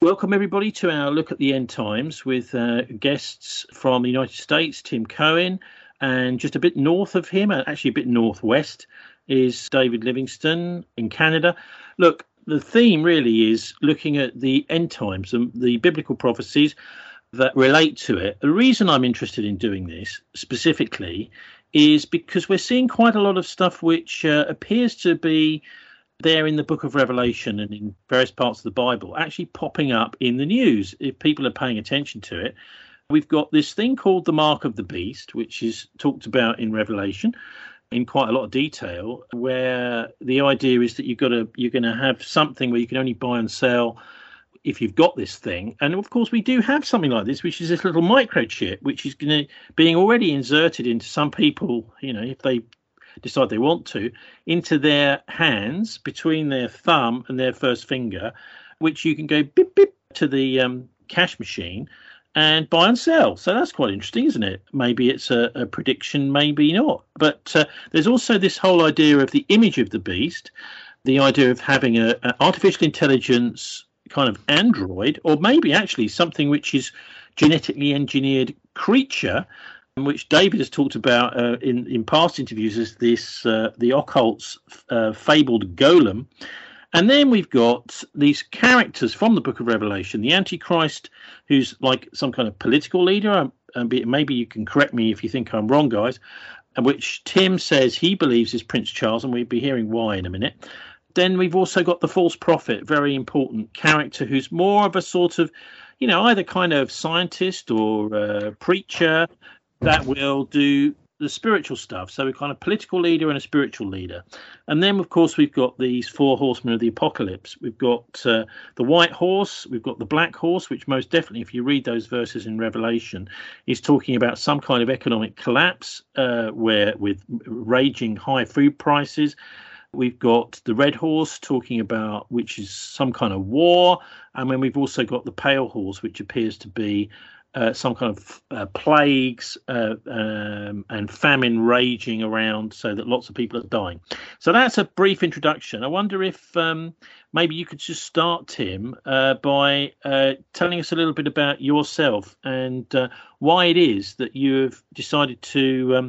Welcome, everybody, to our look at the end times with guests from the United States, Tim Cohen, and just a bit north of him, actually a bit northwest, is David Livingstone in Canada. Look, the theme really is looking at the end times and the biblical prophecies that relate to it. The reason I'm interested in doing this specifically is because we're seeing quite a lot of stuff which appears to be there in the book of Revelation and in various parts of the Bible actually popping up in the news if people are paying attention to it. We've got this thing called the mark of the beast, which is talked about in Revelation in quite a lot of detail, where the idea is that you're going to have something where you can only buy and sell if you've got this thing. And of course we do have something like this, which is this little microchip, which is being already inserted into some people, if they decide they want to, into their hands between their thumb and their first finger, which you can go beep beep to the cash machine and buy and sell. So that's quite interesting, isn't it? Maybe it's a prediction, maybe not. But there's also this whole idea of the image of the beast, the idea of having an artificial intelligence kind of android, or maybe actually something which is genetically engineered creature, which David has talked about in past interviews as the occult's fabled golem. And then we've got these characters from the book of Revelation, the Antichrist, who's like some kind of political leader. Maybe you can correct me if you think I'm wrong, guys, which Tim says he believes is Prince Charles, and we'll be hearing why in a minute. Then we've also got the false prophet, very important character, who's more of a sort of, either kind of scientist or preacher that will do the spiritual stuff. So a kind of political leader and a spiritual leader. And then, of course, we've got these four horsemen of the apocalypse. We've got the white horse. We've got the black horse, which most definitely, if you read those verses in Revelation, is talking about some kind of economic collapse where with raging high food prices. We've got the red horse talking about, which is some kind of war. And then we've also got the pale horse, which appears to be some kind of plagues and famine raging around so that lots of people are dying. So that's a brief introduction. I wonder if maybe you could just start, Tim, by telling us a little bit about yourself and why it is that you have decided to,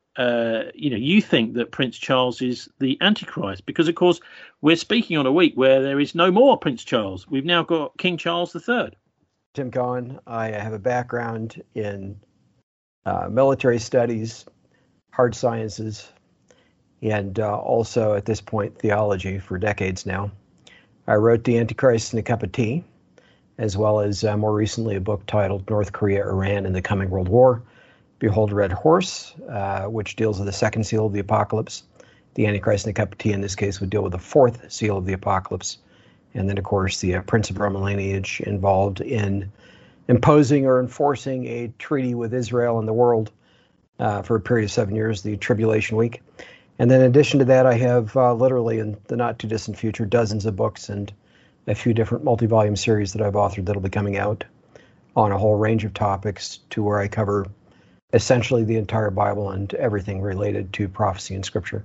you think that Prince Charles is the Antichrist, because, of course, we're speaking on a week where there is no more Prince Charles. We've now got King Charles III. Tim Cohen. I have a background in military studies, hard sciences, and also at this point theology for decades now. I wrote The Antichrist in a Cup of Tea, as well as more recently a book titled North Korea, Iran, and the Coming World War. Behold Red Horse, which deals with the second seal of the apocalypse. The Antichrist in a Cup of Tea in this case would deal with the fourth seal of the apocalypse. And then, of course, the Prince of Roman lineage involved in imposing or enforcing a treaty with Israel and the world for a period of 7 years, the Tribulation Week. And then in addition to that, I have literally in the not too distant future, dozens of books and a few different multi-volume series that I've authored that'll be coming out on a whole range of topics to where I cover essentially the entire Bible and everything related to prophecy and scripture.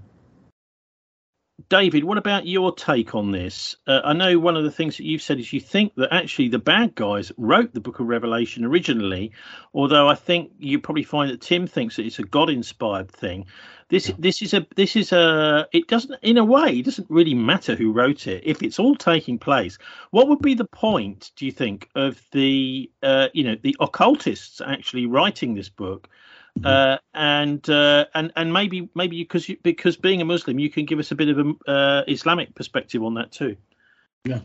David, what about your take on this? I know one of the things that you've said is you think that actually the bad guys wrote the book of Revelation originally, although I think you probably find that Tim thinks that it's a God-inspired thing. This is it doesn't, in a way, it doesn't really matter who wrote it if it's all taking place. What would be the point, do you think, of the the occultists actually writing this book? And maybe because being a Muslim, you can give us a bit of a Islamic perspective on that too. Yeah.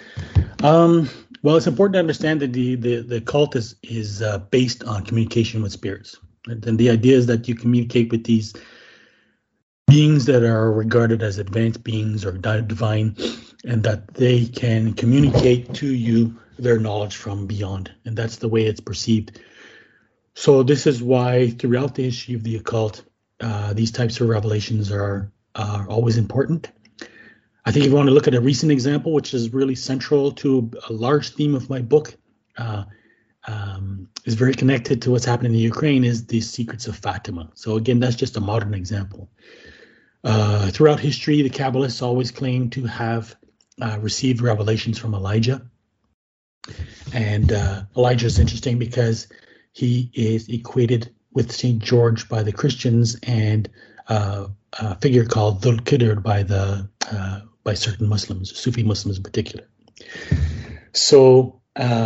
Well, it's important to understand that the cult is based on communication with spirits, and the idea is that you communicate with these beings that are regarded as advanced beings or divine, and that they can communicate to you their knowledge from beyond, and that's the way it's perceived. So this is why throughout the history of the occult, these types of revelations are always important. I think if you want to look at a recent example, which is really central to a large theme of my book, is very connected to what's happening in Ukraine, is the secrets of Fatima. So again, that's just a modern example. Throughout history, the Kabbalists always claim to have received revelations from Elijah. And Elijah is interesting because he is equated with St. George by the Christians and a figure called Dhul Qidr by certain Muslims, Sufi Muslims in particular. So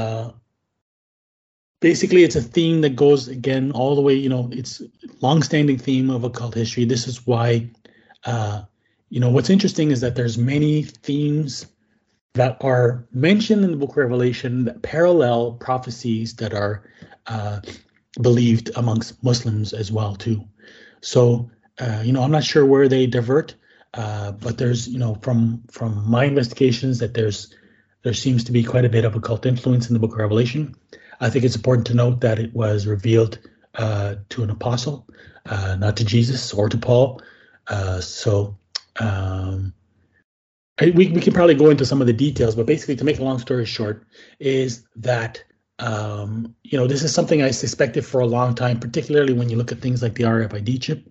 basically, it's a theme that goes again all the way. It's a long-standing theme of occult history. This is why, what's interesting is that there's many themes that are mentioned in the Book of Revelation that parallel prophecies that are believed amongst Muslims as well too. So, I'm not sure where they divert, but there's, from my investigations that there seems to be quite a bit of occult influence in the Book of Revelation. I think it's important to note that it was revealed to an apostle, not to Jesus or to Paul. We can probably go into some of the details, but basically, to make a long story short, is that this is something I suspected for a long time, particularly when you look at things like the RFID chip.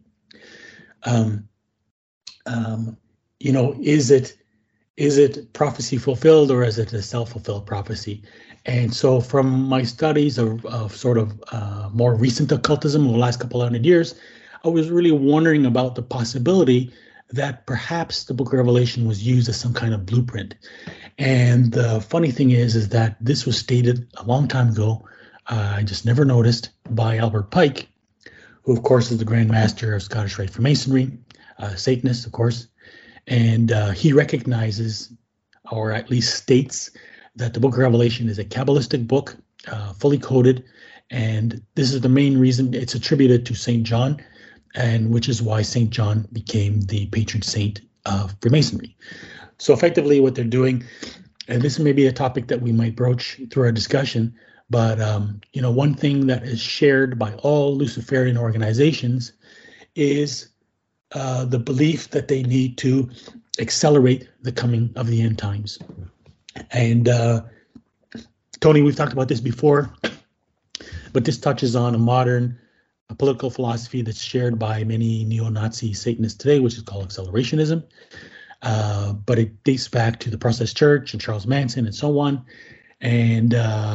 Is it prophecy fulfilled, or is it a self-fulfilled prophecy? And so from my studies of sort of more recent occultism over the last couple hundred years, I was really wondering about the possibility that perhaps the Book of Revelation was used as some kind of blueprint. And the funny thing is that this was stated a long time ago. I just never noticed, by Albert Pike, who of course is the Grand Master of Scottish Rite Freemasonry, Satanist, of course. And he recognizes, or at least states, that the Book of Revelation is a Kabbalistic book, fully coded, and this is the main reason it's attributed to St. John, and which is why St. John became the patron saint of Freemasonry. So effectively what they're doing, and this may be a topic that we might broach through our discussion, but one thing that is shared by all Luciferian organizations is the belief that they need to accelerate the coming of the end times. And Tony, we've talked about this before, but this touches on a modern political philosophy that's shared by many neo-Nazi Satanists today, which is called accelerationism. But it dates back to the Process Church and Charles Manson and so on. And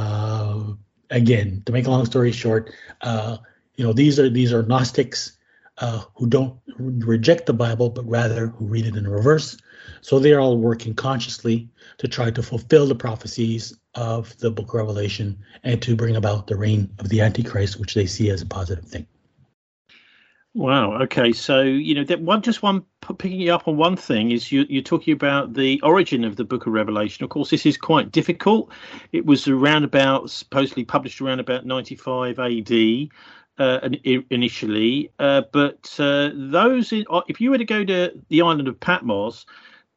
again, to make a long story short, these are Gnostics who don't reject the Bible, but rather who read it in reverse. So they're all working consciously to try to fulfill the prophecies of the Book of Revelation and to bring about the reign of the Antichrist, which they see as a positive thing. Wow. Okay. So, picking you up on one thing is you're talking about the origin of the Book of Revelation. Of course, this is quite difficult. It was supposedly published around about 95 AD. Initially, but if you were to go to the island of Patmos,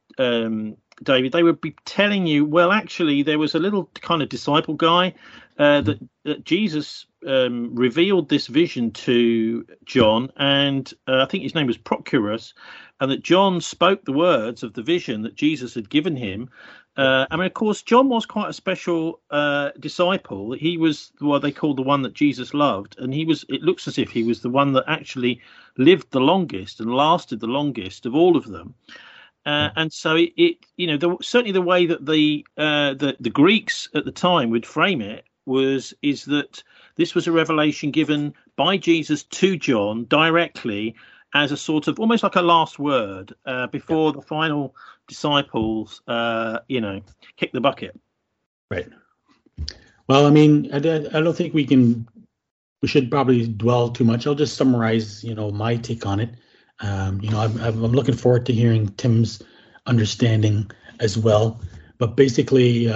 David, they would be telling you, well, actually, there was a little kind of disciple guy that Jesus revealed this vision to John, and I think his name was Prochorus, and that John spoke the words of the vision that Jesus had given him. Of course, John was quite a special disciple. He was what they called the one that Jesus loved, and it looks as if he was the one that actually lived the longest and lasted the longest of all of them. And so certainly the way that the Greeks at the time would frame it is that this was a revelation given by Jesus to John directly, as a sort of almost like a last word before the final disciples, kick the bucket. Right. Well, I mean, I don't think we should probably dwell too much. I'll just summarize, my take on it. I'm looking forward to hearing Tim's understanding as well. But basically,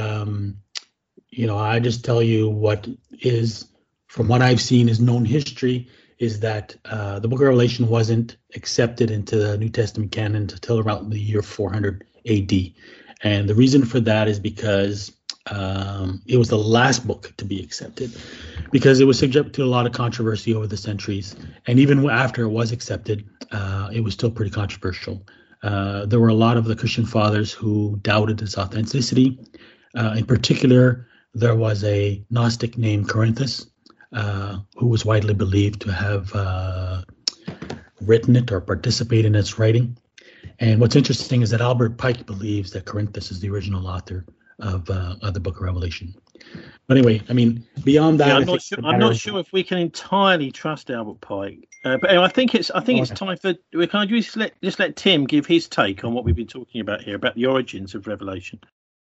I just tell you what is, from what I've seen, is known history, is that the Book of Revelation wasn't accepted into the New Testament canon until around the year 400 AD. And the reason for that is because it was the last book to be accepted, because it was subject to a lot of controversy over the centuries. And even after it was accepted, it was still pretty controversial. There were a lot of the Christian fathers who doubted its authenticity. In particular, there was a Gnostic named Corinthus, who was widely believed to have written it or participated in its writing. And what's interesting is that Albert Pike believes that Corinthus is the original author of the Book of Revelation. But anyway, I mean, beyond that, yeah, I'm not sure if we can entirely trust Albert Pike. But anyway, I think it's time for we can just let Tim give his take on what we've been talking about here about the origins of Revelation.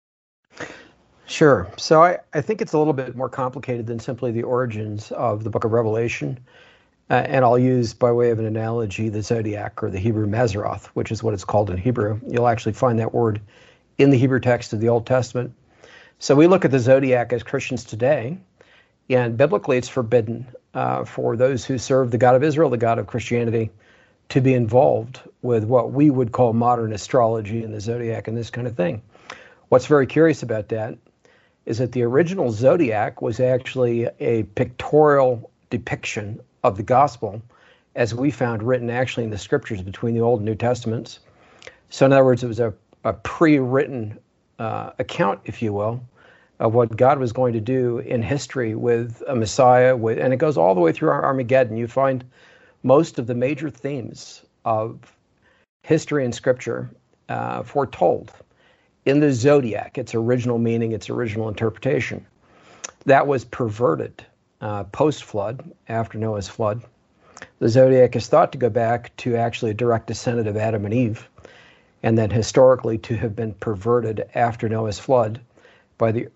Sure. So I think it's a little bit more complicated than simply the origins of the book of Revelation. And I'll use, by way of an analogy, the zodiac, or the Hebrew Mazzaroth, which is what it's called in Hebrew. You'll actually find that word in the Hebrew text of the Old Testament. So we look at the zodiac as Christians today, and biblically it's forbidden for those who serve the God of Israel, the God of Christianity, to be involved with what we would call modern astrology and the zodiac and this kind of thing. What's very curious about that is that the original zodiac was actually a pictorial depiction of the gospel, as we found written actually in the scriptures between the Old and New Testaments. So in other words, it was a pre-written account, if you will, of what God was going to do in history with a Messiah, and it goes all the way through Armageddon. You find most of the major themes of history and scripture foretold in the zodiac, its original meaning, its original interpretation. That was perverted post-flood, after Noah's flood. The zodiac is thought to go back to actually a direct descendant of Adam and Eve, and then historically to have been perverted after Noah's flood by the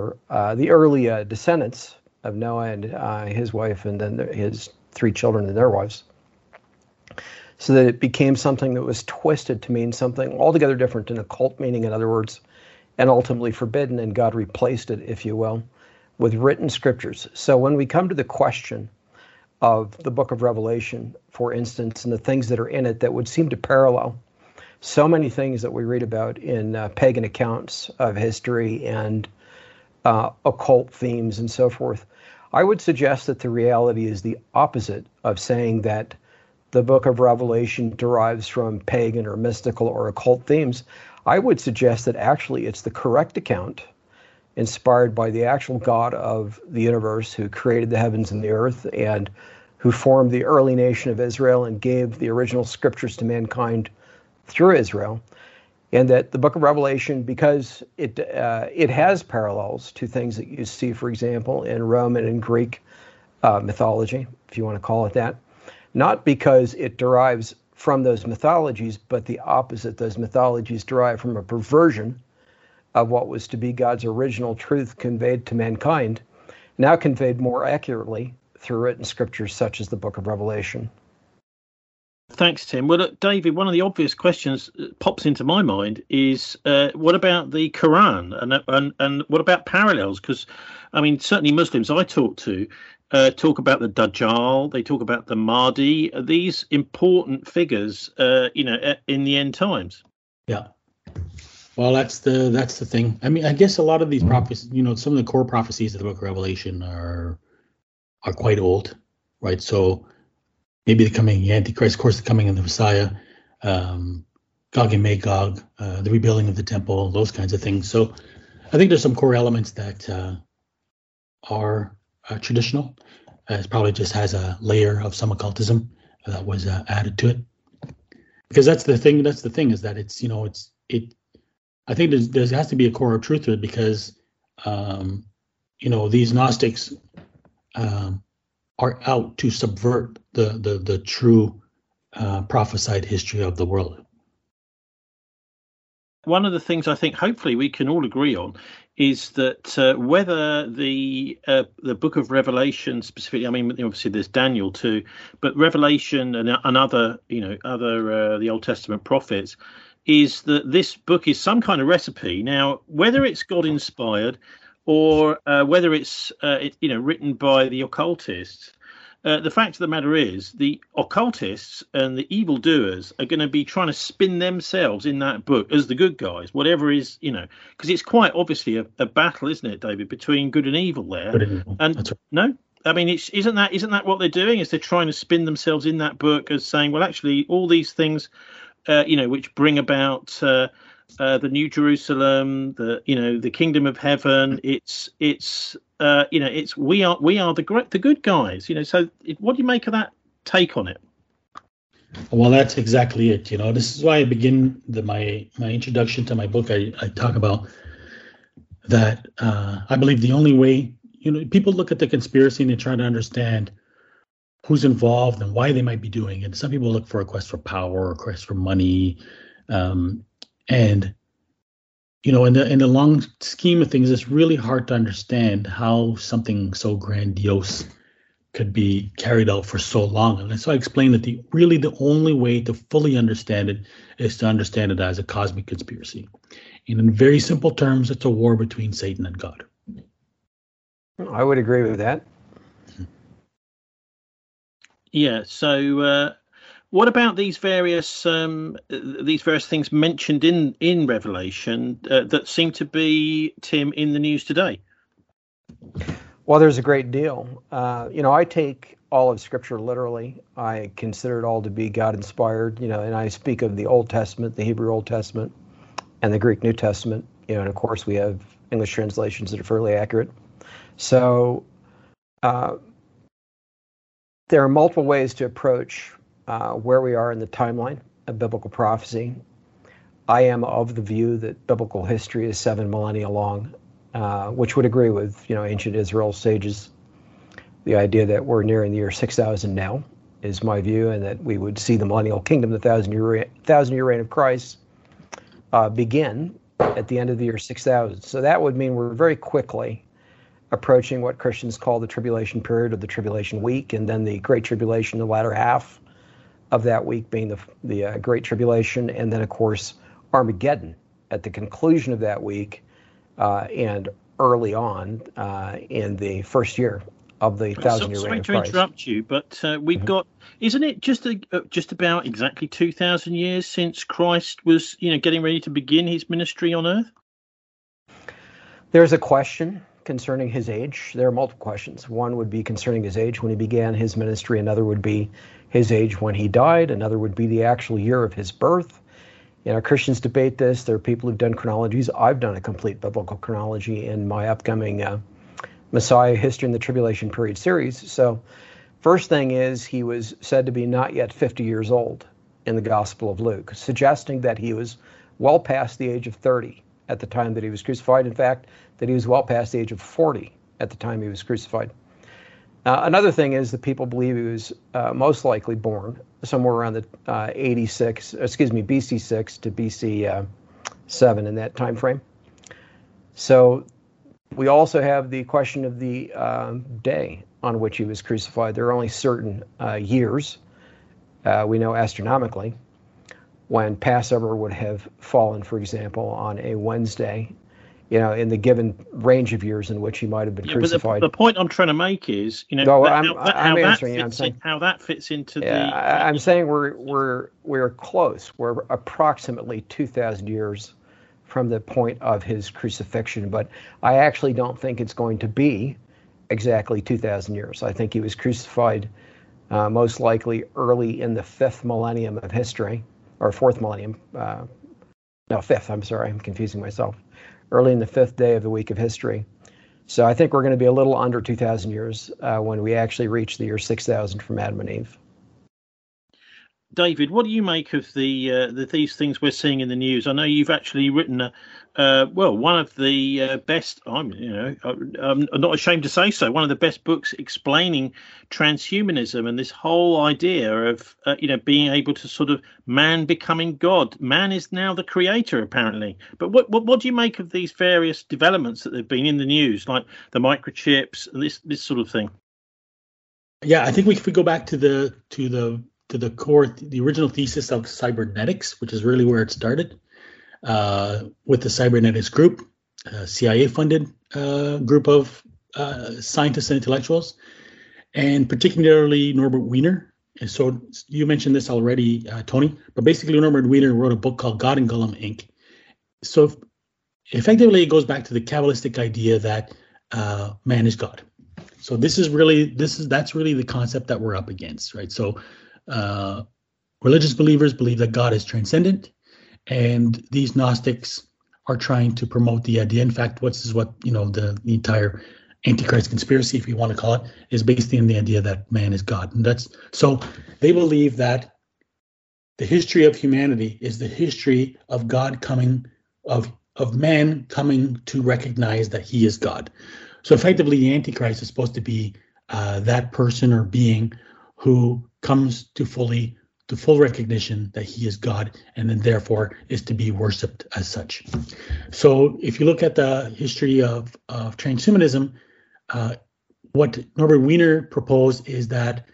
early descendants of Noah and his wife, and then his 3 children and their wives. So that it became something that was twisted to mean something altogether different, an occult meaning, in other words, and ultimately forbidden, and God replaced it, if you will, with written scriptures. So when we come to the question of the book of Revelation, for instance, and the things that are in it that would seem to parallel so many things that we read about in pagan accounts of history and occult themes and so forth, I would suggest that the reality is the opposite of saying that the book of Revelation derives from pagan or mystical or occult themes. I would suggest that actually it's the correct account, inspired by the actual God of the universe, who created the heavens and the earth, and who formed the early nation of Israel and gave the original scriptures to mankind through Israel. And that the book of Revelation, because it has parallels to things that you see, for example, in Roman and Greek mythology, if you want to call it that, not because it derives from those mythologies, but the opposite. Those mythologies derive from a perversion of what was to be God's original truth conveyed to mankind, now conveyed more accurately through written scriptures such as the book of Revelation. Thanks, Tim. Well, look, David, one of the obvious questions that pops into my mind is what about the Quran and what about parallels? Because, I mean, certainly Muslims I talk to talk about the Dajjal, they talk about the Mahdi, these important figures, in the end times. Yeah. Well, that's the thing. I mean, I guess a lot of these prophecies, some of the core prophecies of the book of Revelation are quite old, right? So maybe the coming Antichrist, of course, the coming of the Messiah, Gog and Magog, the rebuilding of the temple, those kinds of things. So I think there's some core elements that are traditional. It probably just has a layer of some occultism that was added to it. Because that's the thing. That's the thing, is that it's I think there has to be a core of truth to it, because these Gnostics are out to subvert the true prophesied history of the world. One of the things I think hopefully we can all agree on is that whether the book of Revelation specifically, I mean, obviously there's Daniel too, but Revelation and other the Old Testament prophets, is that this book is some kind of recipe. Now, whether it's God inspired or whether it's written by the occultists, the fact of the matter is the occultists and the evildoers are going to be trying to spin themselves in that book as the good guys, whatever is, because it's quite obviously a battle, isn't it, David, between good and evil there. And that's right. No, I mean, isn't that what they're doing? Is they're trying to spin themselves in that book as saying, well, actually, all these things, which bring about the New Jerusalem, the kingdom of heaven. It's we are the good guys. So what do you make of that take on it? Well, that's exactly it. This is why I begin my introduction to my book. I talk about that I believe the only way, people look at the conspiracy and they try to understand who's involved and why they might be doing it. Some people look for a quest for power, a quest for money, and in the long scheme of things, it's really hard to understand how something so grandiose could be carried out for so long. And so I explained that the only way to fully understand it is to understand it as a cosmic conspiracy. And in very simple terms, it's a war between Satan and God. I would agree with that. Yeah. So, what about these various things mentioned in Revelation that seem to be, Tim, in the news today? Well, there's a great deal. I take all of Scripture literally. I consider it all to be God-inspired. And I speak of the Old Testament, the Hebrew Old Testament, and the Greek New Testament. And of course, we have English translations that are fairly accurate. So there are multiple ways to approach where we are in the timeline of biblical prophecy. I am of the view that biblical history is 7 millennia long, which would agree with ancient Israel sages. The idea that we're nearing the year 6000 now is my view, and that we would see the millennial kingdom, the thousand-year reign of Christ, begin at the end of the year 6000. So that would mean we're very quickly approaching what Christians call the tribulation period, or the tribulation week, and then the Great Tribulation, the latter half of that week being the Great Tribulation, and then, of course, Armageddon at the conclusion of that week, and early on in the first year of the thousand-year reign of Christ. Sorry to interrupt you, but we've got, isn't it just about exactly 2,000 years since Christ was, getting ready to begin his ministry on earth? There's a question concerning his age. There are multiple questions. One would be concerning his age when he began his ministry. Another would be his age when he died. Another would be the actual year of his birth. Christians debate this. There are people who've done chronologies. I've done a complete biblical chronology in my upcoming Messiah History in the Tribulation Period series. So first thing is, he was said to be not yet 50 years old in the Gospel of Luke, suggesting that he was well past the age of 30 at the time that he was crucified. In fact, that he was well past the age of 40 at the time he was crucified. Another thing is that people believe he was most likely born somewhere around the BC 6 to BC 7 in that time frame. So we also have the question of the day on which he was crucified. There are only certain years, we know astronomically, when Passover would have fallen, for example, on a Wednesday, in the given range of years in which he might have been crucified. But the point I'm trying to make is, how that fits into the. I'm saying we're close. We're approximately 2,000 years from the point of his crucifixion, but I actually don't think it's going to be exactly 2,000 years. I think he was crucified most likely early in the 5th millennium of history, or 4th millennium. No, 5th. I'm sorry, I'm confusing myself. Early in the 5th day of the week of history. So I think we're going to be a little under 2,000 years when we actually reach the year 6,000 from Adam and Eve. David, what do you make of these things we're seeing in the news? I know you've actually written one of the best. I'm not ashamed to say so. One of the best books explaining transhumanism and this whole idea of being able to sort of man becoming God. Man is now the creator, apparently. But what do you make of these various developments that have been in the news, like the microchips and this sort of thing? Yeah, I think if we go back to the core, the original thesis of cybernetics, which is really where it started, with the cybernetics group, CIA-funded group of scientists and intellectuals, and particularly Norbert Wiener. And so you mentioned this already, Tony, but basically Norbert Wiener wrote a book called God and Gollum, Inc. So effectively, it goes back to the Kabbalistic idea that man is God. So that's really the concept that we're up against, right? So religious believers believe that God is transcendent, and these Gnostics are trying to promote the idea. In fact, the entire Antichrist conspiracy, if you want to call it, is based in the idea that man is God. And so they believe that the history of humanity is the history of God coming, of of man coming to recognize that he is God. So effectively, the Antichrist is supposed to be that person or being who comes to full recognition that he is God, and then therefore is to be worshipped as such. So if you look at the history of transhumanism, what Norbert Wiener proposed is that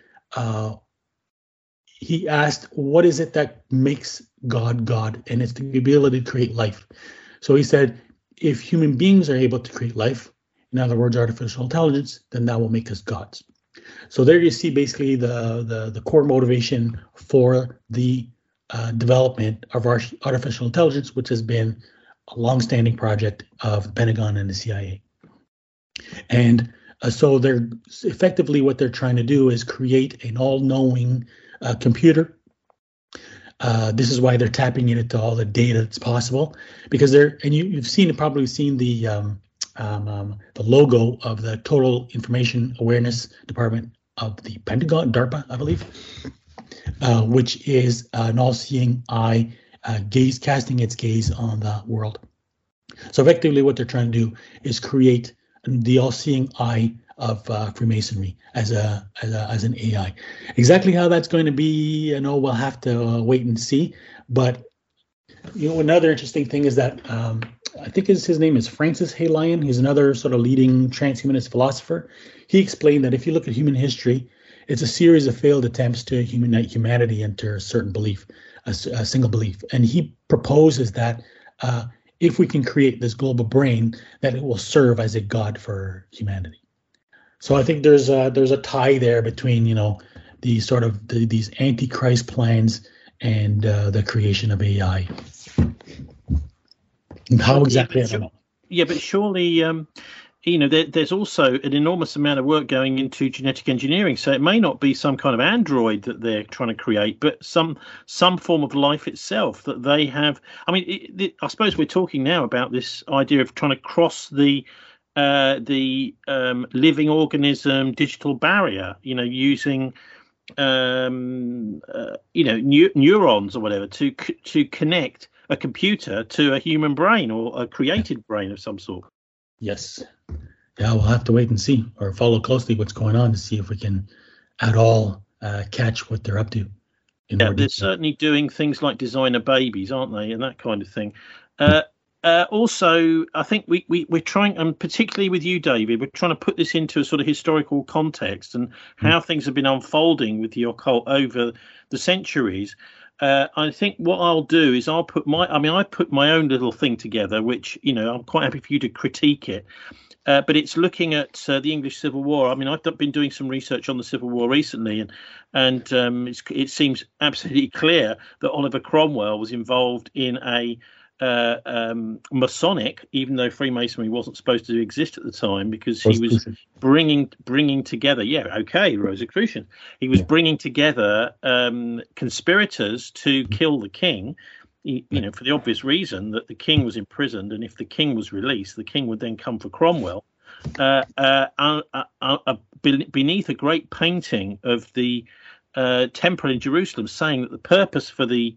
he asked, what is it that makes God God? And it's the ability to create life. So he said, if human beings are able to create life, in other words, artificial intelligence, then that will make us gods. So there you see basically the core motivation for the development of artificial intelligence, which has been a longstanding project of the Pentagon and the CIA. And so they're effectively what they're trying to do is create an all-knowing computer. This is why they're tapping into all the data that's possible, because you've probably seen the logo of the Total Information Awareness Department of the Pentagon, DARPA, I believe, which is an all-seeing eye, casting its gaze on the world. So effectively, what they're trying to do is create the all-seeing eye of Freemasonry as an AI. Exactly how that's going to be, we'll have to wait and see. But another interesting thing is that I think his name is Francis Halion. He's another sort of leading transhumanist philosopher. He explained that if you look at human history, it's a series of failed attempts to unite humanity into a certain belief, a single belief. And he proposes that if we can create this global brain, that it will serve as a god for humanity. So I think there's a tie there between the sort of these antichrist plans and the creation of AI. How exactly? I don't know. Yeah, but surely, there's also an enormous amount of work going into genetic engineering. So it may not be some kind of android that they're trying to create, but some form of life itself that they have. I mean, I suppose we're talking now about this idea of trying to cross the living organism digital barrier. Using neurons or whatever to connect a computer to a human brain or a created brain of some sort. Yes. Yeah, we'll have to wait and see, or follow closely what's going on to see if we can at all catch what they're up to. They're certainly doing things like designer babies, aren't they, and that kind of thing. Also, I think we're trying, and particularly with you, David, we're trying to put this into a sort of historical context and how things have been unfolding with the occult over the centuries. I think what I'll do is I put my own little thing together, which, I'm quite happy for you to critique it. But it's looking at the English Civil War. I mean, I've been doing some research on the Civil War recently, and it seems absolutely clear that Oliver Cromwell was involved in a Masonic, even though Freemasonry wasn't supposed to exist at the time, because he was bringing together, Rosicrucians. He was bringing together conspirators to kill the king, for the obvious reason that the king was imprisoned, and if the king was released, the king would then come for Cromwell. Beneath a great painting of the temple in Jerusalem, saying that the purpose for the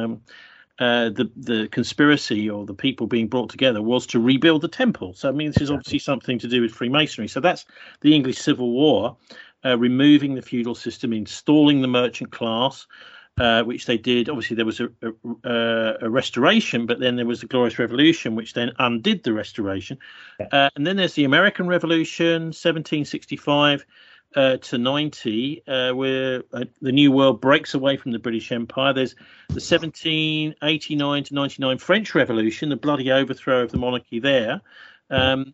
conspiracy or the people being brought together was to rebuild the temple. So, I mean, this is obviously something to do with Freemasonry. So that's the English Civil War, removing the feudal system, installing the merchant class, which they did. Obviously, there was a restoration, but then there was the Glorious Revolution, which then undid the restoration. And then there's the American Revolution, 1765 to 90, where the New World breaks away from the British Empire. There's the 1789 to 99 French Revolution, the bloody overthrow of the monarchy there, and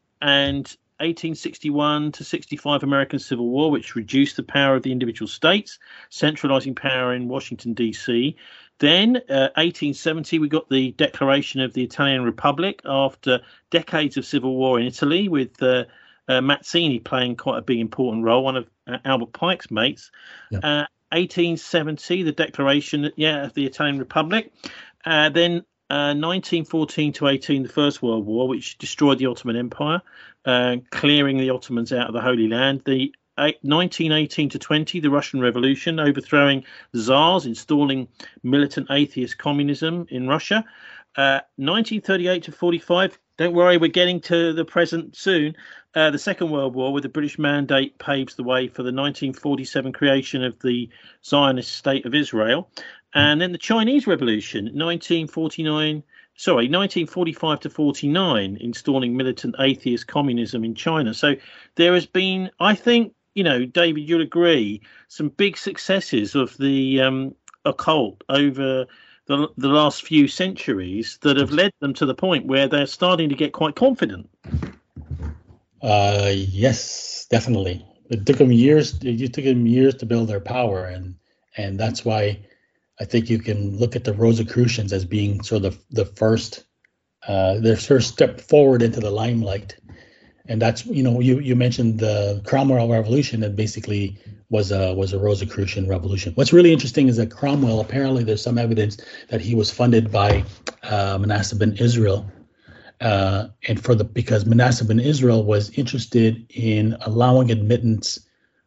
1861 to 65 American Civil War, which reduced the power of the individual states, centralizing power in Washington, D.C. Then 1870, we got the declaration of the Italian Republic after decades of civil war in Italy, with Mazzini playing quite a big important role, one of Albert Pike's mates. 1870, the declaration, of the Italian Republic. Then 1914 to 18, the First World War, which destroyed the Ottoman Empire, clearing the Ottomans out of the Holy Land. The 1918 to 20, the Russian Revolution, overthrowing czars, installing militant atheist communism in Russia. 1938 to 45. Don't worry, we're getting to the present soon. The Second World War, with the British Mandate, paves the way for the 1947 creation of the Zionist State of Israel. And then the Chinese Revolution, 1945 to 49, installing militant atheist communism in China. So there has been, I think, David, you'll agree, some big successes of the occult over the last few centuries that have led them to the point where they're starting to get quite confident. Yes, definitely. It took them years. It took them years to build their power, and that's why I think you can look at the Rosicrucians as being sort of the first, their first step forward into the limelight. And that's, you mentioned the Cromwell Revolution, that basically was a Rosicrucian revolution. What's really interesting is that Cromwell, apparently there's some evidence that he was funded by Manasseh ben Israel, because Manasseh ben Israel was interested in re-allowing admittance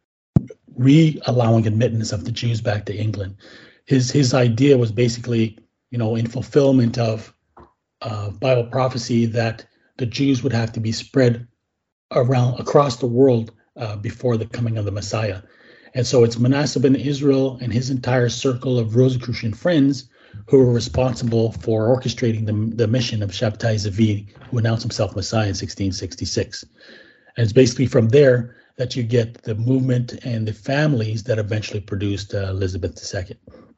of the Jews back to England. His idea was basically, in fulfillment of Bible prophecy, that the Jews would have to be spread across the world before the coming of the Messiah. And so it's Manasseh ben Israel and his entire circle of Rosicrucian friends who were responsible for orchestrating the mission of Shabtai Zevi, who announced himself Messiah in 1666. And it's basically from there that you get the movement and the families that eventually produced Elizabeth II.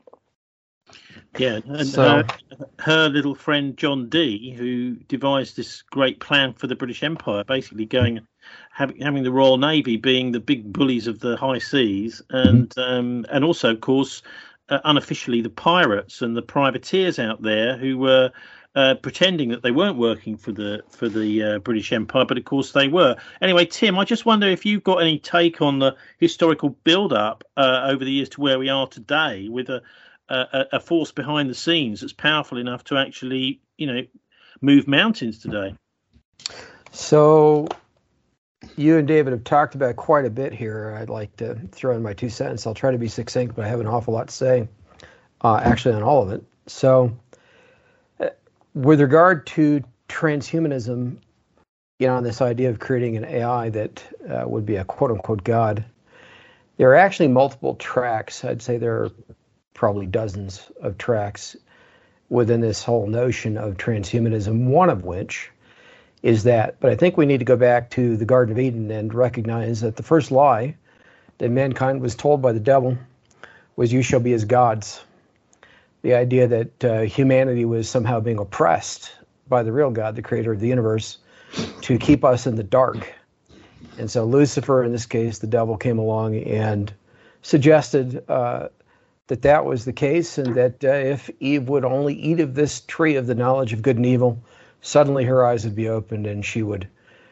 Yeah, and her little friend John Dee, who devised this great plan for the British Empire, basically having the Royal Navy being the big bullies of the high seas, and also, of course, unofficially the pirates and the privateers out there who were pretending that they weren't working for the British Empire, but of course they were. Anyway, Tim, I just wonder if you've got any take on the historical build-up over the years to where we are today, with a force behind the scenes that's powerful enough to actually, move mountains today. So you and David have talked about quite a bit here. I'd like to throw in my 2 cents. I'll try to be succinct, but I have an awful lot to say, actually, on all of it. So with regard to transhumanism, this idea of creating an AI that would be a quote-unquote God, there are actually multiple tracks. I'd say there are probably dozens of tracks within this whole notion of transhumanism, one of which is that. But I think we need to go back to the Garden of Eden and recognize that the first lie that mankind was told by the devil was, "You shall be as gods." The idea that humanity was somehow being oppressed by the real God, the creator of the universe, to keep us in the dark. And so Lucifer, in this case, the devil, came along and suggested that was the case, and that if Eve would only eat of this tree of the knowledge of good and evil, suddenly her eyes would be opened and she would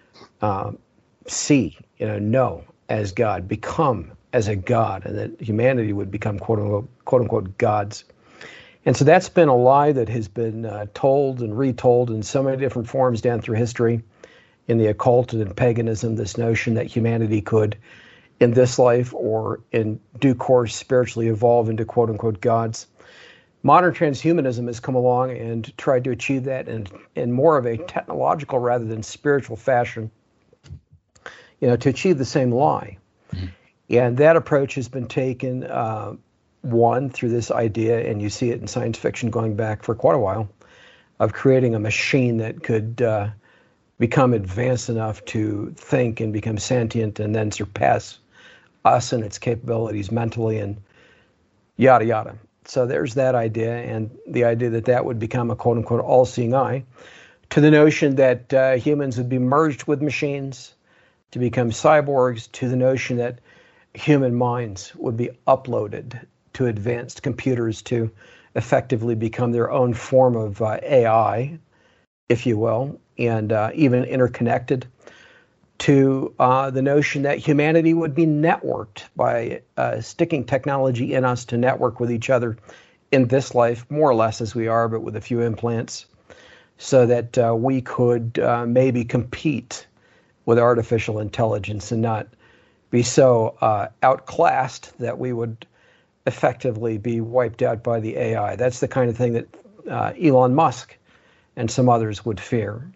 see, know as God, become as a God, and that humanity would become quote unquote gods. And so that's been a lie that has been told and retold in so many different forms down through history, in the occult and in paganism, this notion that humanity could, in this life or in due course, spiritually evolve into quote unquote gods. Modern transhumanism has come along and tried to achieve that in more of a technological rather than spiritual fashion, to achieve the same lie. Mm-hmm. And that approach has been taken, one, through this idea, and you see it in science fiction going back for quite a while, of creating a machine that could become advanced enough to think and become sentient and then surpass us and its capabilities mentally and yada, yada. So there's that idea, and the idea that would become a quote-unquote all-seeing eye, to the notion that humans would be merged with machines to become cyborgs, to the notion that human minds would be uploaded to advanced computers to effectively become their own form of AI, if you will, and even interconnected, to the notion that humanity would be networked by sticking technology in us to network with each other in this life, more or less as we are, but with a few implants, so that we could maybe compete with artificial intelligence and not be so outclassed that we would effectively be wiped out by the AI. That's the kind of thing that Elon Musk and some others would fear.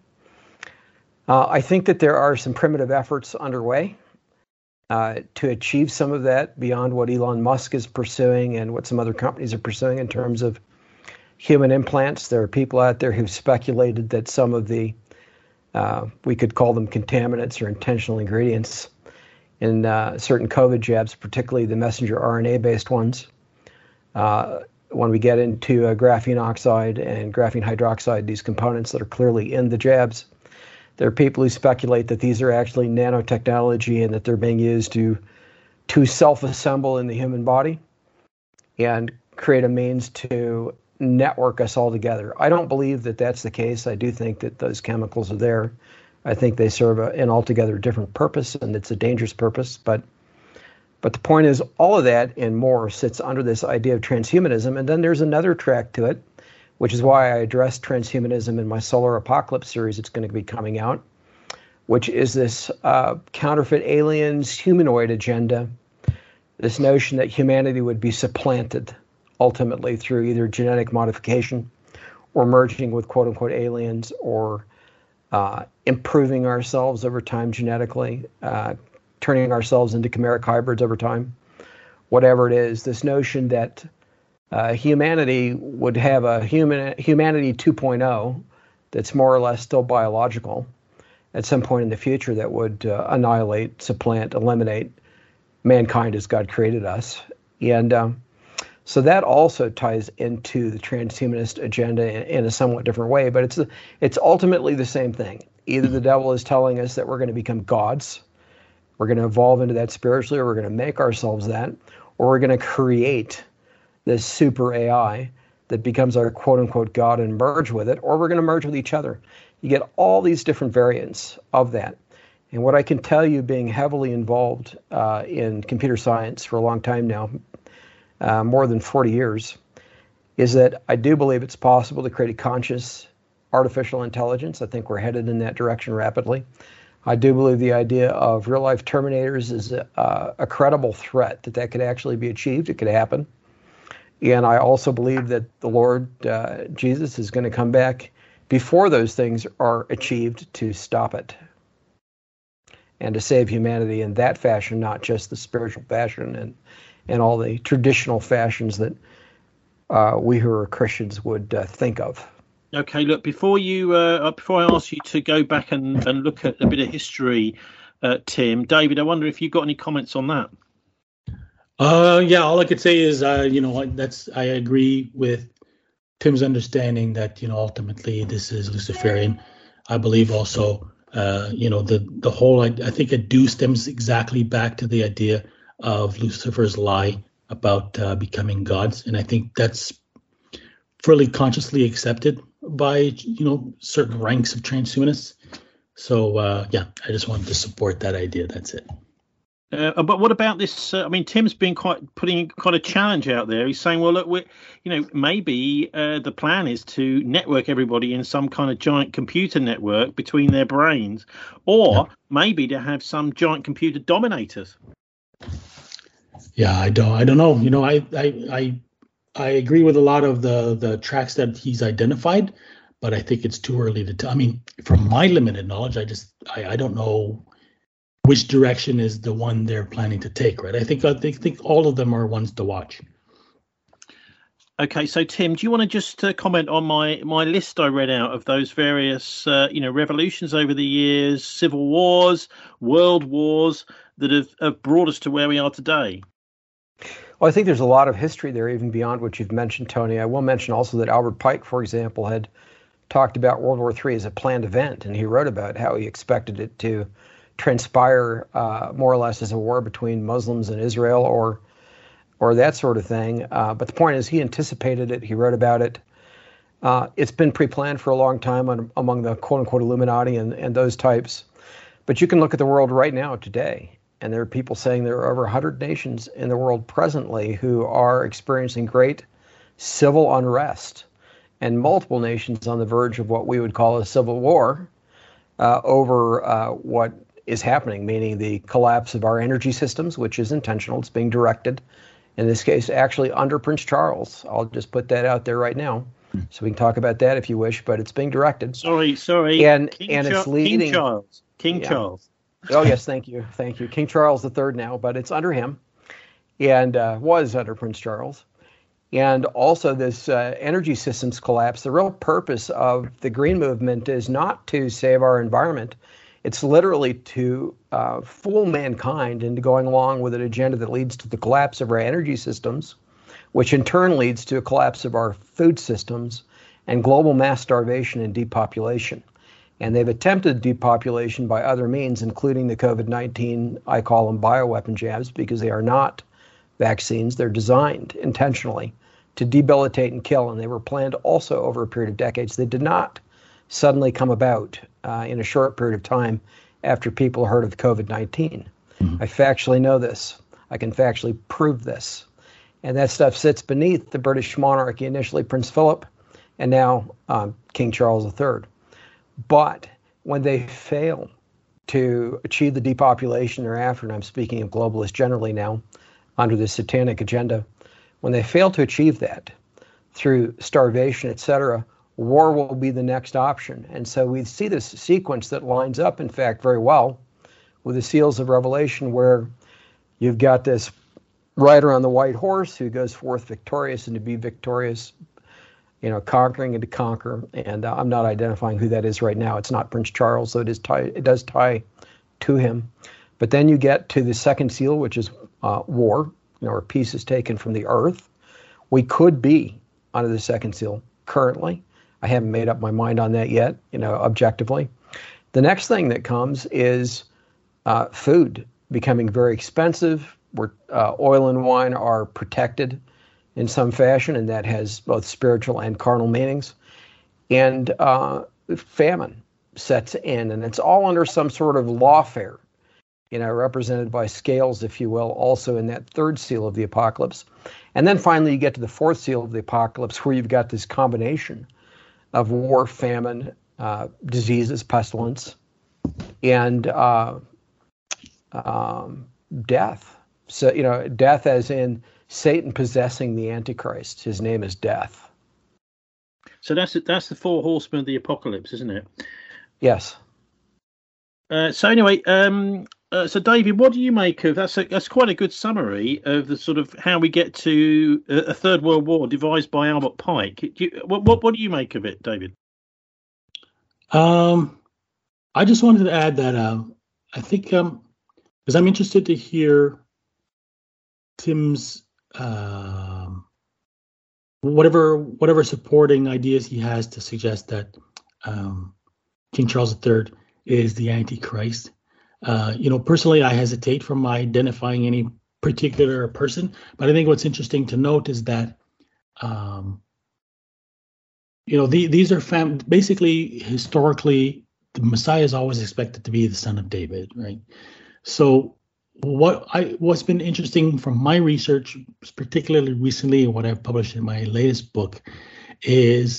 I think that there are some primitive efforts underway to achieve some of that beyond what Elon Musk is pursuing and what some other companies are pursuing in terms of human implants. There are people out there who've speculated that some of the, we could call them contaminants or intentional ingredients in certain COVID jabs, particularly the messenger RNA-based ones. When we get into graphene oxide and graphene hydroxide, these components that are clearly in the jabs, there are people who speculate that these are actually nanotechnology and that they're being used to self-assemble in the human body and create a means to network us all together. I don't believe that that's the case. I do think that those chemicals are there. I think they serve an altogether different purpose, and it's a dangerous purpose. But the point is, all of that and more sits under this idea of transhumanism. And then there's another track to it, which is why I addressed transhumanism in my Solar Apocalypse series. It's going to be coming out, which is this counterfeit aliens humanoid agenda, this notion that humanity would be supplanted ultimately through either genetic modification or merging with quote unquote aliens or improving ourselves over time genetically, turning ourselves into chimeric hybrids over time. Whatever it is, this notion that humanity would have a humanity 2.0 that's more or less still biological at some point in the future that would annihilate, supplant, eliminate mankind as God created us. And so that also ties into the transhumanist agenda in a somewhat different way, but it's ultimately the same thing. Either the devil is telling us that we're going to become gods, we're going to evolve into that spiritually, or we're going to make ourselves that, or we're going to create this super AI that becomes our quote-unquote God and merge with it, or we're going to merge with each other. You get all these different variants of that. And what I can tell you, being heavily involved in computer science for a long time now, more than 40 years, is that I do believe it's possible to create a conscious artificial intelligence. I think we're headed in that direction rapidly. I do believe the idea of real-life terminators is a credible threat, that could actually be achieved. It could happen. And I also believe that the Lord Jesus is going to come back before those things are achieved to stop it and to save humanity in that fashion, not just the spiritual fashion and all the traditional fashions that we who are Christians would think of. Okay, look, before I ask you to go back and look at a bit of history, Tim, David, I wonder if you've got any comments on that. Yeah, all I could say is, I agree with Tim's understanding that, ultimately this is Luciferian. I believe also, the whole, I think it stems exactly back to the idea of Lucifer's lie about becoming gods. And I think that's fairly consciously accepted by, certain ranks of transhumanists. So, I just wanted to support that idea. That's it. But what about this? Tim's been putting quite a challenge out there. He's saying, well, look, maybe the plan is to network everybody in some kind of giant computer network between their brains, or maybe to have some giant computer dominators. Yeah, I don't know. I agree with a lot of the tracks that he's identified, but I think it's too early to tell. From my limited knowledge, I don't know which direction is the one they're planning to take, right? I think all of them are ones to watch. Okay, so Tim, do you want to just comment on my list I read out of those various, revolutions over the years, civil wars, world wars that have brought us to where we are today? Well, I think there's a lot of history there, even beyond what you've mentioned, Tony. I will mention also that Albert Pike, for example, had talked about World War III as a planned event, and he wrote about how he expected it to transpire more or less as a war between Muslims and Israel or that sort of thing. But the point is, he anticipated it. He wrote about it. It's been pre-planned for a long time among the quote-unquote Illuminati and those types. But you can look at the world right now today, and there are people saying there are over 100 nations in the world presently who are experiencing great civil unrest, and multiple nations on the verge of what we would call a civil war over what is happening, meaning the collapse of our energy systems, which is intentional. It's being directed, in this case, actually under Prince Charles. I'll just put that out there right now. So we can talk about that if you wish, but it's being directed. Sorry. And it's leading King Charles. Oh yes, thank you. King Charles III now, but it's under him, and was under Prince Charles. And also this energy systems collapse. The real purpose of the green movement is not to save our environment. It's literally to fool mankind into going along with an agenda that leads to the collapse of our energy systems, which in turn leads to a collapse of our food systems and global mass starvation and depopulation. And they've attempted depopulation by other means, including the COVID-19, I call them bioweapon jabs, because they are not vaccines. They're designed intentionally to debilitate and kill, and they were planned also over a period of decades. They did not suddenly come about in a short period of time after people heard of COVID-19. I factually know this. I can factually prove this. And that stuff sits beneath the British monarchy, initially Prince Philip, and now King Charles III. But when they fail to achieve the depopulation thereafter, and I'm speaking of globalists generally now, under the satanic agenda, when they fail to achieve that through starvation, etc., war will be the next option. And so we see this sequence that lines up, in fact, very well with the seals of Revelation, where you've got this rider on the white horse who goes forth victorious and to be victorious, conquering and to conquer. And I'm not identifying who that is right now. It's not Prince Charles, so it does tie to him. But then you get to the second seal, which is war, where peace is taken from the earth. We could be under the second seal currently. I haven't made up my mind on that yet, objectively. The next thing that comes is food becoming very expensive, where oil and wine are protected in some fashion, and that has both spiritual and carnal meanings. And famine sets in, and it's all under some sort of lawfare, represented by scales, if you will, also in that third seal of the apocalypse. And then finally you get to the fourth seal of the apocalypse, where you've got this combination of war, famine, diseases, pestilence, and death. So, death as in Satan possessing the Antichrist. His name is Death. So that's the four horsemen of the apocalypse, isn't it? Yes. So anyway, so David, what do you make of that's quite a good summary of the sort of how we get to a Third World War devised by Albert Pike. What do you make of it, David? I just wanted to add that I think because I'm interested to hear Tim's whatever supporting ideas he has to suggest that King Charles III is the Antichrist. Personally, I hesitate from identifying any particular person, but I think what's interesting to note is that, these are basically historically, the Messiah is always expected to be the son of David, right? So what's been interesting from my research, particularly recently, and what I've published in my latest book, is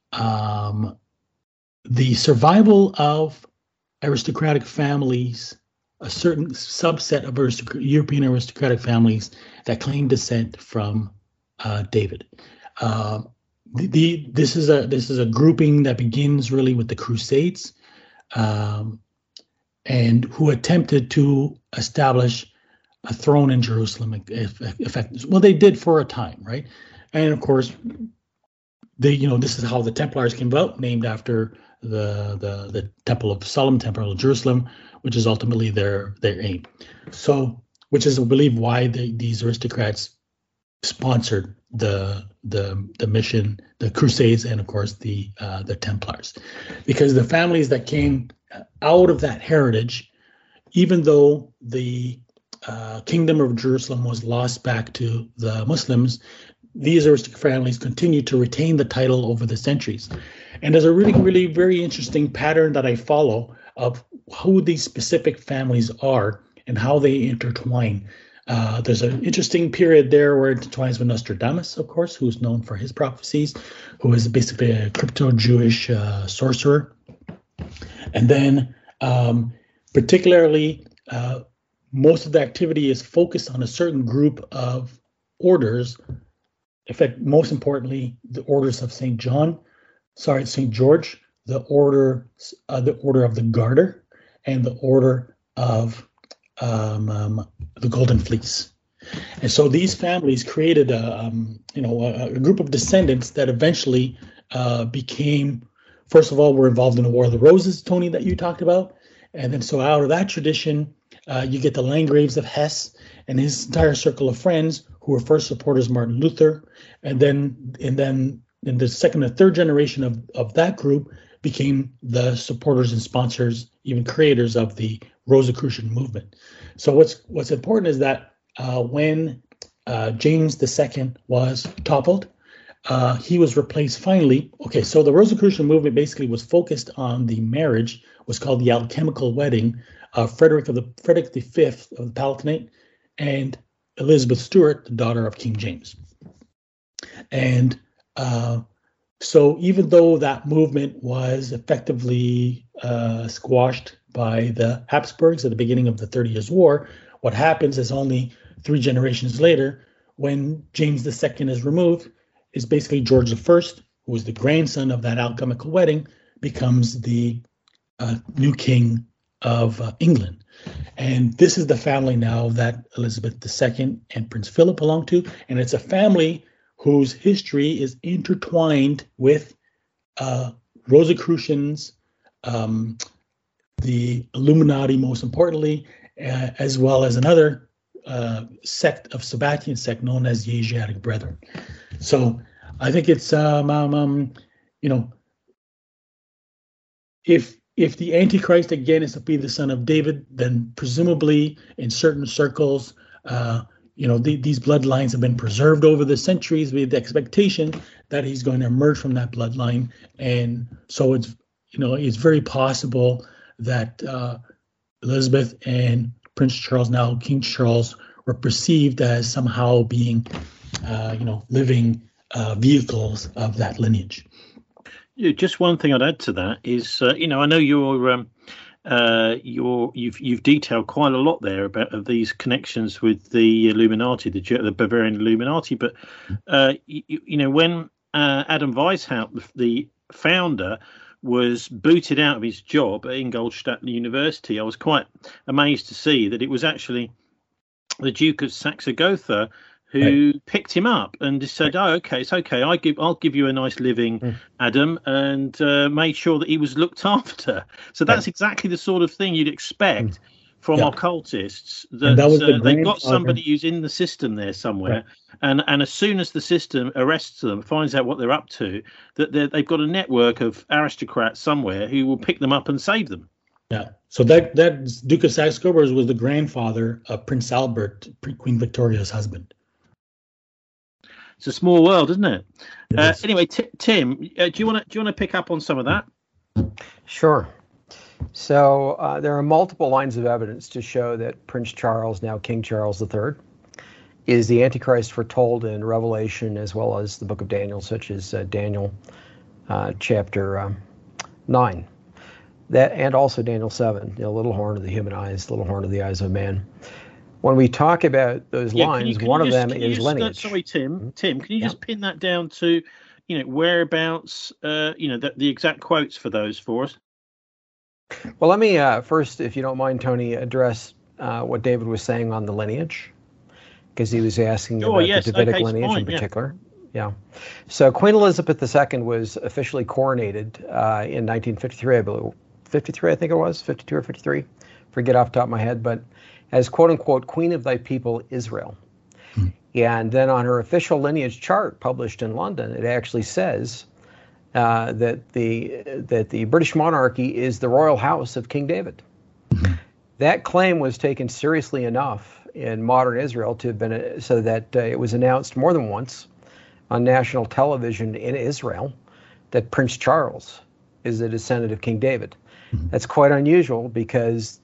the survival of aristocratic families, a certain subset of European aristocratic families that claim descent from David. This is a grouping that begins really with the Crusades, and who attempted to establish a throne in Jerusalem. Well, they did for a time, right? And of course, this is how the Templars came about, named after the Temple of Solomon, Temple of Jerusalem, which is ultimately their aim. So, which is, I believe, why these aristocrats sponsored the mission, the Crusades, and of course the Templars, because the families that came out of that heritage, even though the kingdom of Jerusalem was lost back to the Muslims, these aristocratic families continued to retain the title over the centuries. And there's a really, really very interesting pattern that I follow of who these specific families are and how they intertwine. There's an interesting period there where it intertwines with Nostradamus, of course, who's known for his prophecies, who is basically a crypto-Jewish sorcerer. And then particularly, most of the activity is focused on a certain group of orders in fact, most importantly, the orders of St. George, the order of the Garter, and the order of the Golden Fleece. And so these families created a group of descendants that eventually became, first of all, were involved in the War of the Roses, Tony, that you talked about. And then so out of that tradition, you get the Landgraves of Hesse and his entire circle of friends who were first supporters of Martin Luther. And then in the second and third generation of that group became the supporters and sponsors, even creators of the Rosicrucian movement. So what's important is that when James II was toppled, he was replaced finally. Okay, so the Rosicrucian movement basically was focused on the marriage, was called the alchemical wedding of Frederick V of the Palatinate and Elizabeth Stuart, the daughter of King James. And so even though that movement was effectively squashed by the Habsburgs at the beginning of the 30 Years' War, what happens is only 3 generations later, when James II is removed, is basically George I, who was the grandson of that alchemical wedding, becomes the new king of England. And this is the family now that Elizabeth II and Prince Philip belong to. And it's a family whose history is intertwined with Rosicrucians, the Illuminati, most importantly, as well as another sect of Sabbatian sect known as the Asiatic Brethren. So I think it's if the Antichrist again is to be the son of David, then presumably in certain circles, these bloodlines have been preserved over the centuries with the expectation that he's going to emerge from that bloodline, and so it's very possible that Elizabeth and Prince Charles, now King Charles, were perceived as somehow being, living vehicles of that lineage. Yeah, just one thing I'd add to that is, I know you've detailed quite a lot there about of these connections with the Illuminati, the Bavarian Illuminati. But when Adam Weishaupt, the founder, was booted out of his job at Ingolstadt University, I was quite amazed to see that it was actually the Duke of Saxe-Gotha who picked him up and just said, "Oh, okay, it's okay. I'll give you a nice living, Adam," and made sure that he was looked after. So that's exactly the sort of thing you'd expect from occultists. That they've got somebody who's in the system there somewhere, and as soon as the system arrests them, finds out what they're up to, that they've got a network of aristocrats somewhere who will pick them up and save them. Yeah. So that Duke of Saxe-Coburg was the grandfather of Prince Albert, Queen Victoria's husband. It's a small world, isn't it? Anyway, Tim, do you want to pick up on some of that? Sure. So there are multiple lines of evidence to show that Prince Charles, now King Charles III, is the Antichrist foretold in Revelation as well as the book of Daniel, such as Daniel chapter 9. That and also Daniel 7, little horn of the human eyes, little horn of the eyes of man. When we talk about those lines, one of them is lineage. Sorry, Tim. Tim, can you just pin that down to, whereabouts, the exact quotes for those for us? Well, let me first, if you don't mind, Tony, address what David was saying on the lineage, because he was asking about the Davidic lineage in particular. Yeah. So Queen Elizabeth II was officially coronated in 1953, I believe. 53, I think it was, 52 or 53. Forget off the top of my head, but as quote-unquote Queen of Thy People Israel. And then on her official lineage chart published in London, it actually says that the British monarchy is the royal house of King David. That claim was taken seriously enough in modern Israel to have been so that it was announced more than once on national television in Israel that Prince Charles is a descendant of King David. That's quite unusual because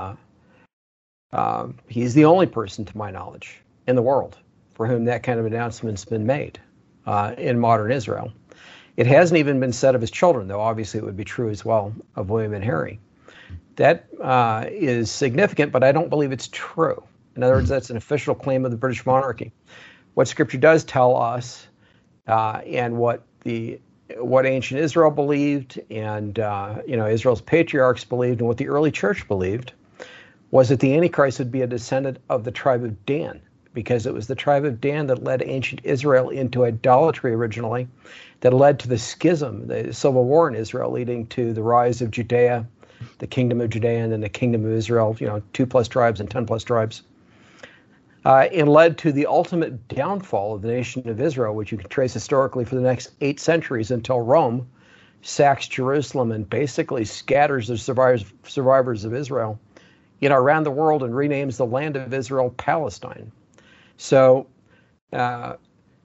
he's the only person, to my knowledge, in the world for whom that kind of announcement's been made in modern Israel. It hasn't even been said of his children, though obviously it would be true as well of William and Harry. That is significant, but I don't believe it's true. In other words, that's an official claim of the British monarchy. What Scripture does tell us and what ancient Israel believed, and Israel's patriarchs believed, and what the early church believed, was that the Antichrist would be a descendant of the tribe of Dan, because it was the tribe of Dan that led ancient Israel into idolatry originally, that led to the schism, the civil war in Israel, leading to the rise of Judea, the kingdom of Judea, and then the kingdom of Israel, 2+ tribes and 10+ tribes. And led to the ultimate downfall of the nation of Israel, which you can trace historically for the next 8 centuries until Rome sacks Jerusalem and basically scatters the survivors of Israel around the world and renames the land of Israel Palestine. So the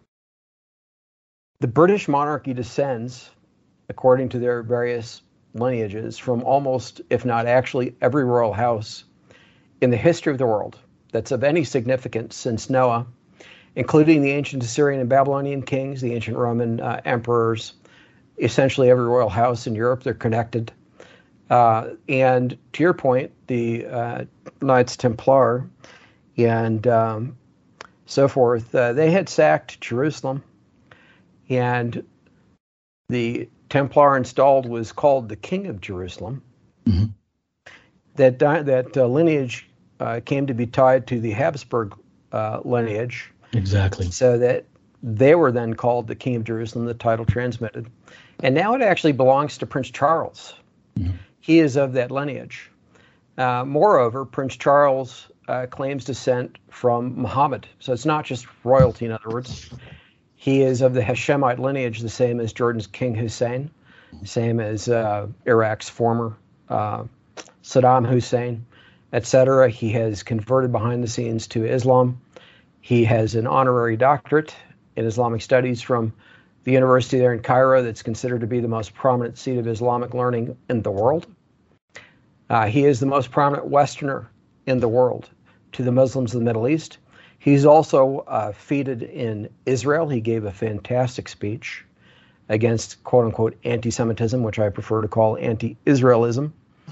British monarchy descends, according to their various lineages, from almost, if not actually, every royal house in the history of the world that's of any significance since Noah, including the ancient Assyrian and Babylonian kings, the ancient Roman emperors, essentially every royal house in Europe. They're connected. And to your point, the Knights Templar and so forth, they had sacked Jerusalem, and the Templar installed was called the King of Jerusalem. Mm-hmm. That lineage came to be tied to the Habsburg lineage. Exactly. So that they were then called the King of Jerusalem, the title transmitted. And now it actually belongs to Prince Charles. Mm-hmm. He is of that lineage. Moreover, Prince Charles claims descent from Muhammad. So it's not just royalty, in other words. He is of the Hashemite lineage, the same as Jordan's King Hussein, same as Iraq's former Saddam Hussein, etc. He has converted behind the scenes to Islam. He has an honorary doctorate in Islamic studies from the university there in Cairo that's considered to be the most prominent seat of Islamic learning in the world. He is the most prominent Westerner in the world to the Muslims of the Middle East. He's also feted in Israel. He gave a fantastic speech against quote-unquote anti-Semitism, which I prefer to call anti-Israelism,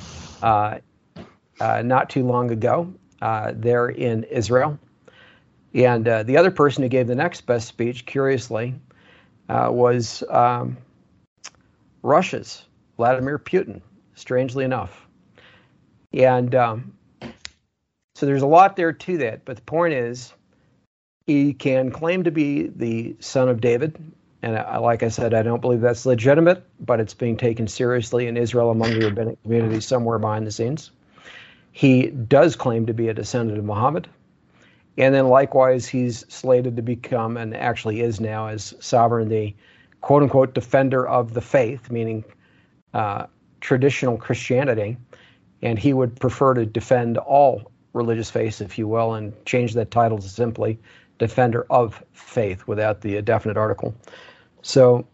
not too long ago there in Israel. And the other person who gave the next best speech, curiously, was Russia's Vladimir Putin, strangely enough. And so there's a lot there to that. But the point is, he can claim to be the son of David. And like I said, I don't believe that's legitimate, but it's being taken seriously in Israel among the rabbinic community somewhere behind the scenes. He does claim to be a descendant of Muhammad. And then likewise, he's slated to become, and actually is now as sovereign, the quote-unquote defender of the faith, meaning traditional Christianity. And he would prefer to defend all religious faiths, if you will, and change that title to simply defender of faith without the definite article. So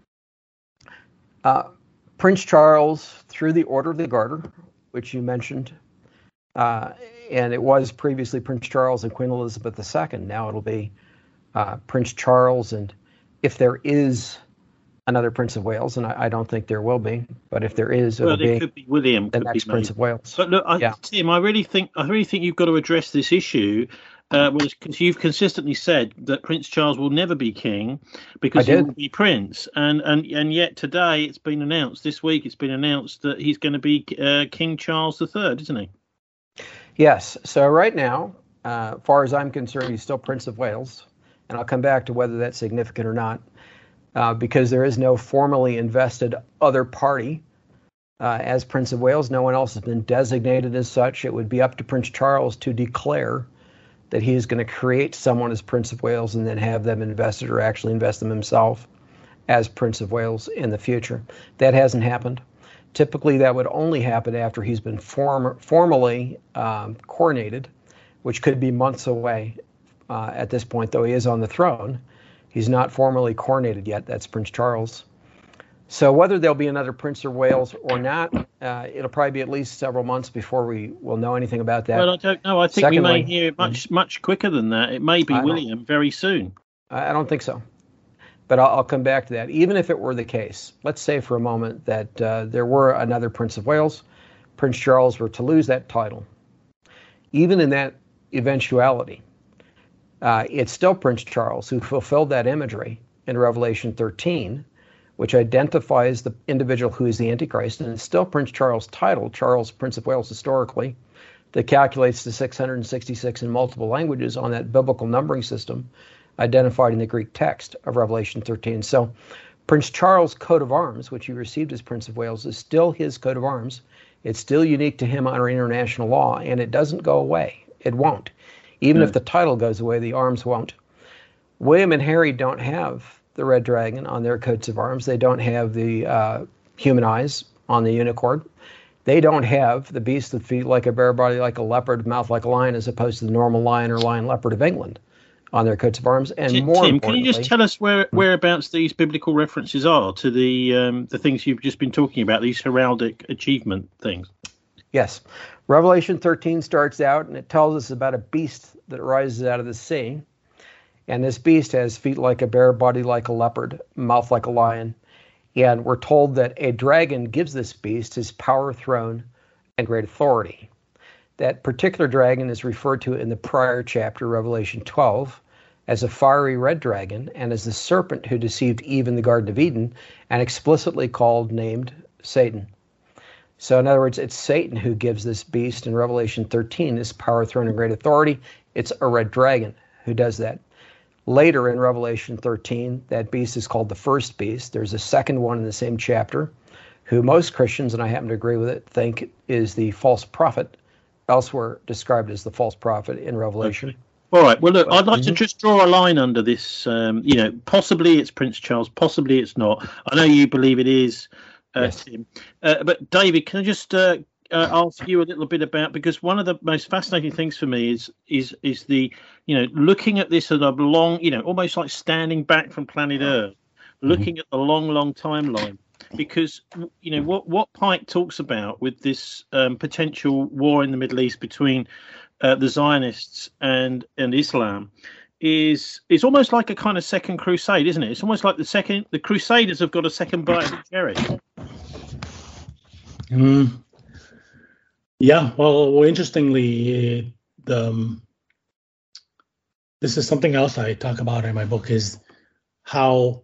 Prince Charles, through the Order of the Garter, which you mentioned, and it was previously Prince Charles and Queen Elizabeth II. Now it'll be Prince Charles, and if there is another Prince of Wales, and I don't think there will be, but if there is, it'll it could be William, the next Prince of Wales. But look, Tim, I really think you've got to address this issue. Because you've consistently said that Prince Charles will never be king because he will be prince, and yet today it's been announced. This week it's been announced that he's going to be King Charles III, isn't he? Yes. So right now, as far as I'm concerned, he's still Prince of Wales, and I'll come back to whether that's significant or not, because there is no formally invested other party as Prince of Wales. No one else has been designated as such. It would be up to Prince Charles to declare that he is going to create someone as Prince of Wales and then have them invested or actually invest them himself as Prince of Wales in the future. That hasn't happened. Typically, that would only happen after he's been formally coronated, which could be months away at this point, though he is on the throne. He's not formally coronated yet. That's Prince Charles. So whether there'll be another Prince of Wales or not, it'll probably be at least several months before we will know anything about that. Well, I don't know. I think we may hear it much quicker than that. It may be William very soon. I don't think so. But I'll come back to that. Even if it were the case, let's say for a moment that there were another Prince of Wales, Prince Charles were to lose that title. Even in that eventuality, it's still Prince Charles who fulfilled that imagery in Revelation 13, which identifies the individual who is the Antichrist, and it's still Prince Charles' title, Charles, Prince of Wales historically, that calculates the 666 in multiple languages on that biblical numbering system identified in the Greek text of Revelation 13. So Prince Charles' coat of arms, which he received as Prince of Wales, is still his coat of arms. It's still unique to him under international law, and it doesn't go away. It won't. Even if the title goes away, the arms won't. William and Harry don't have the red dragon on their coats of arms. They don't have the human eyes on the unicorn. They don't have the beast with feet like a bear, body like a leopard, mouth like a lion, as opposed to the normal lion or lion leopard of England on their coats of arms. And more Tim, importantly, can you just tell us whereabouts these biblical references are to the things you've just been talking about, these heraldic achievement things? Yes. Revelation 13 starts out, and it tells us about a beast that rises out of the sea. And this beast has feet like a bear, body like a leopard, mouth like a lion. And we're told that a dragon gives this beast his power, throne, and great authority. That particular dragon is referred to in the prior chapter, Revelation 12, as a fiery red dragon, and as the serpent who deceived Eve in the Garden of Eden, and explicitly named Satan. So in other words, it's Satan who gives this beast in Revelation 13 this power, throne, and great authority. It's a red dragon who does that. Later in Revelation 13, that beast is called the first beast. There's a second one in the same chapter, who most Christians, and I happen to agree with it, think is the false prophet, elsewhere described as the false prophet in Revelation. Okay. All right. Well, look, I'd like to just draw a line under this. Possibly it's Prince Charles, possibly it's not. I know you believe it is, yes. Tim. But David, can I just ask you a little bit about, because one of the most fascinating things for me is the, looking at this at a long, almost like standing back from planet Earth, looking at the long timeline. Because what Pike talks about with this potential war in the Middle East between the Zionists and Islam is almost like a kind of second crusade, isn't it? It's almost like the Crusaders have got a second bite of the cherry. Yeah. Well, interestingly, this is something else I talk about in my book, is how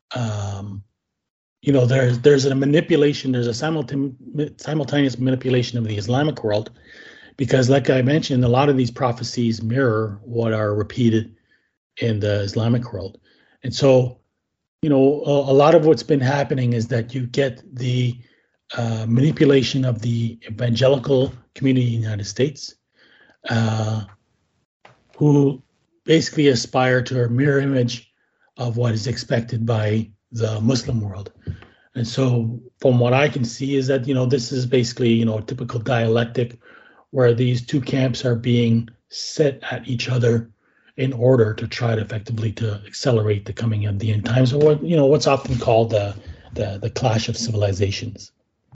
there's a manipulation, there's a simultaneous manipulation of the Islamic world, because like I mentioned, a lot of these prophecies mirror what are repeated in the Islamic world. And so, a lot of what's been happening is that you get the manipulation of the evangelical community in the United States, who basically aspire to a mirror image of what is expected by the Muslim world. And so from what I can see is that, this is basically, a typical dialectic where these two camps are being set at each other in order to try to effectively to accelerate the coming of the end times, or what's often called the clash of civilizations.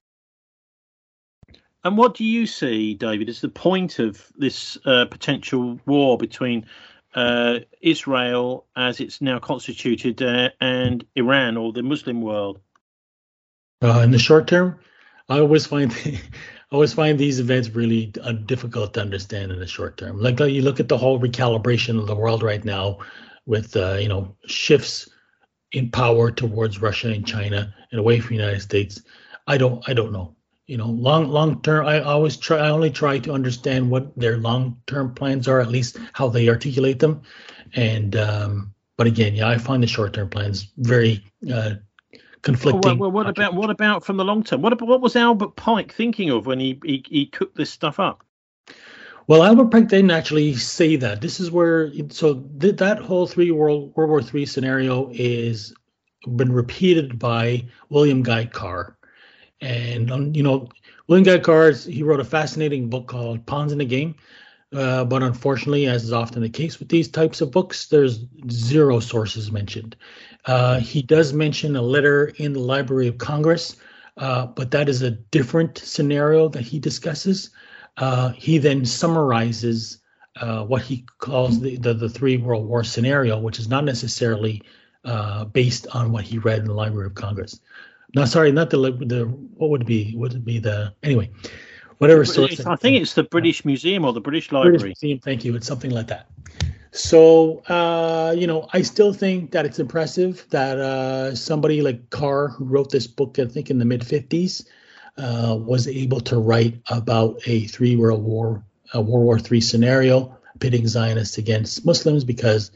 And what do you see, David, as the point of this potential war between Israel, as it's now constituted, and Iran, or the Muslim world? In the short term, I always find these events really difficult to understand in the short term. Like you look at the whole recalibration of the world right now, with shifts in power towards Russia and China and away from the United States. I don't know. Long term, I only try to understand what their long term plans are, at least how they articulate them. And but again, I find the short term plans very conflicting. Well, what about from the long term? What was Albert Pike thinking of when he cooked this stuff up? Well, Albert Pike didn't actually say that. This is where that whole World War III scenario is been repeated by William Guy Carr. And, William Guy Carr, he wrote a fascinating book called Pawns in the Game. But unfortunately, as is often the case with these types of books, there's zero sources mentioned. He does mention a letter in the Library of Congress, but that is a different scenario that he discusses. He then summarizes what he calls the three world war scenario, which is not necessarily based on what he read in the Library of Congress. No, sorry, not the what would it be the anyway, whatever source. I think it's the British Museum or the British Library. British Museum, thank you. It's something like that. So, I still think that it's impressive that somebody like Carr, who wrote this book, I think in the mid 50s, was able to write about a World War III scenario, pitting Zionists against Muslims, because,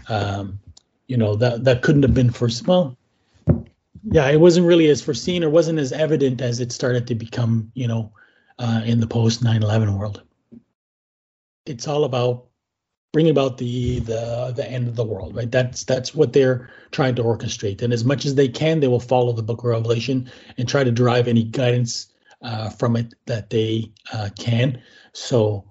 that couldn't have been well, yeah, it wasn't really as foreseen or wasn't as evident as it started to become, in the post 9/11 world. It's all about bring about the end of the world, right? That's what they're trying to orchestrate, and as much as they can, they will follow the Book of Revelation and try to derive any guidance from it that they can. So,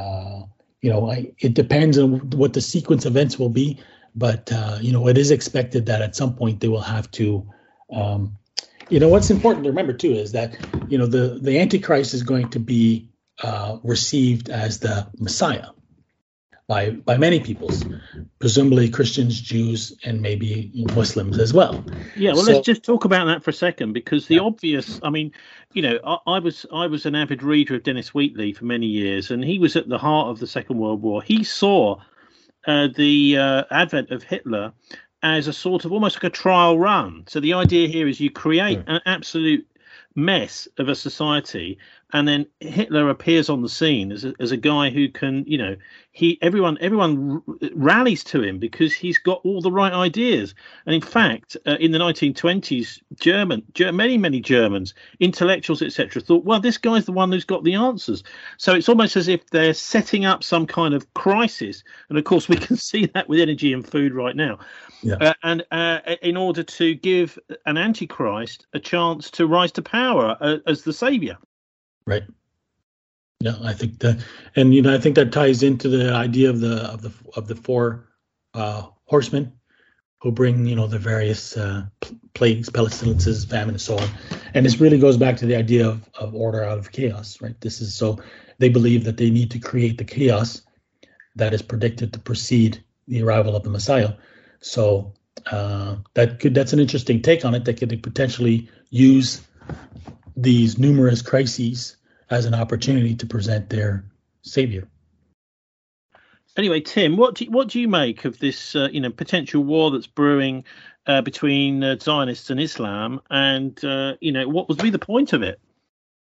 it depends on what the sequence of events will be, but it is expected that at some point they will have to. What's important to remember too is that the Antichrist is going to be received as the Messiah by many peoples, presumably Christians, Jews, and maybe Muslims as well. Yeah, well, let's just talk about that for a second, because the obvious, I mean, I was an avid reader of Dennis Wheatley for many years, and he was at the heart of the Second World War. He saw the advent of Hitler as a sort of almost like a trial run. So the idea here is you create an absolute mess of a society, and then Hitler appears on the scene as a guy who can, everyone rallies to him because he's got all the right ideas. And in fact, in the 1920s, many Germans, intellectuals, etc., thought, well, this guy's the one who's got the answers. So it's almost as if they're setting up some kind of crisis. And of course, we can see that with energy and food right now. Yeah. In order to give an Antichrist a chance to rise to power as the savior. Right. Yeah, I think that, and I think that ties into the idea of the four horsemen who bring the various plagues, pestilences, famine, and so on. And this really goes back to the idea of order out of chaos, right? This is so they believe that they need to create the chaos that is predicted to precede the arrival of the Messiah. So that's an interesting take on it. They could potentially use these numerous crises as an opportunity to present their savior. Anyway, Tim, what do you make of this potential war that's brewing between Zionists and Islam, and what would be the point of it?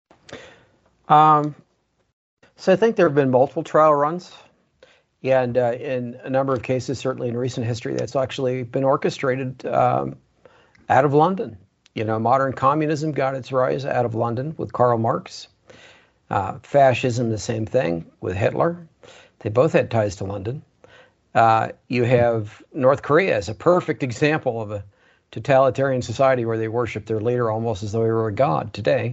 So I think there have been multiple trial runs, and in a number of cases, certainly in recent history, that's actually been orchestrated out of London. Modern communism got its rise out of London with Karl Marx. Fascism, the same thing with Hitler. They both had ties to London. You have North Korea as a perfect example of a totalitarian society where they worship their leader almost as though he were a god today.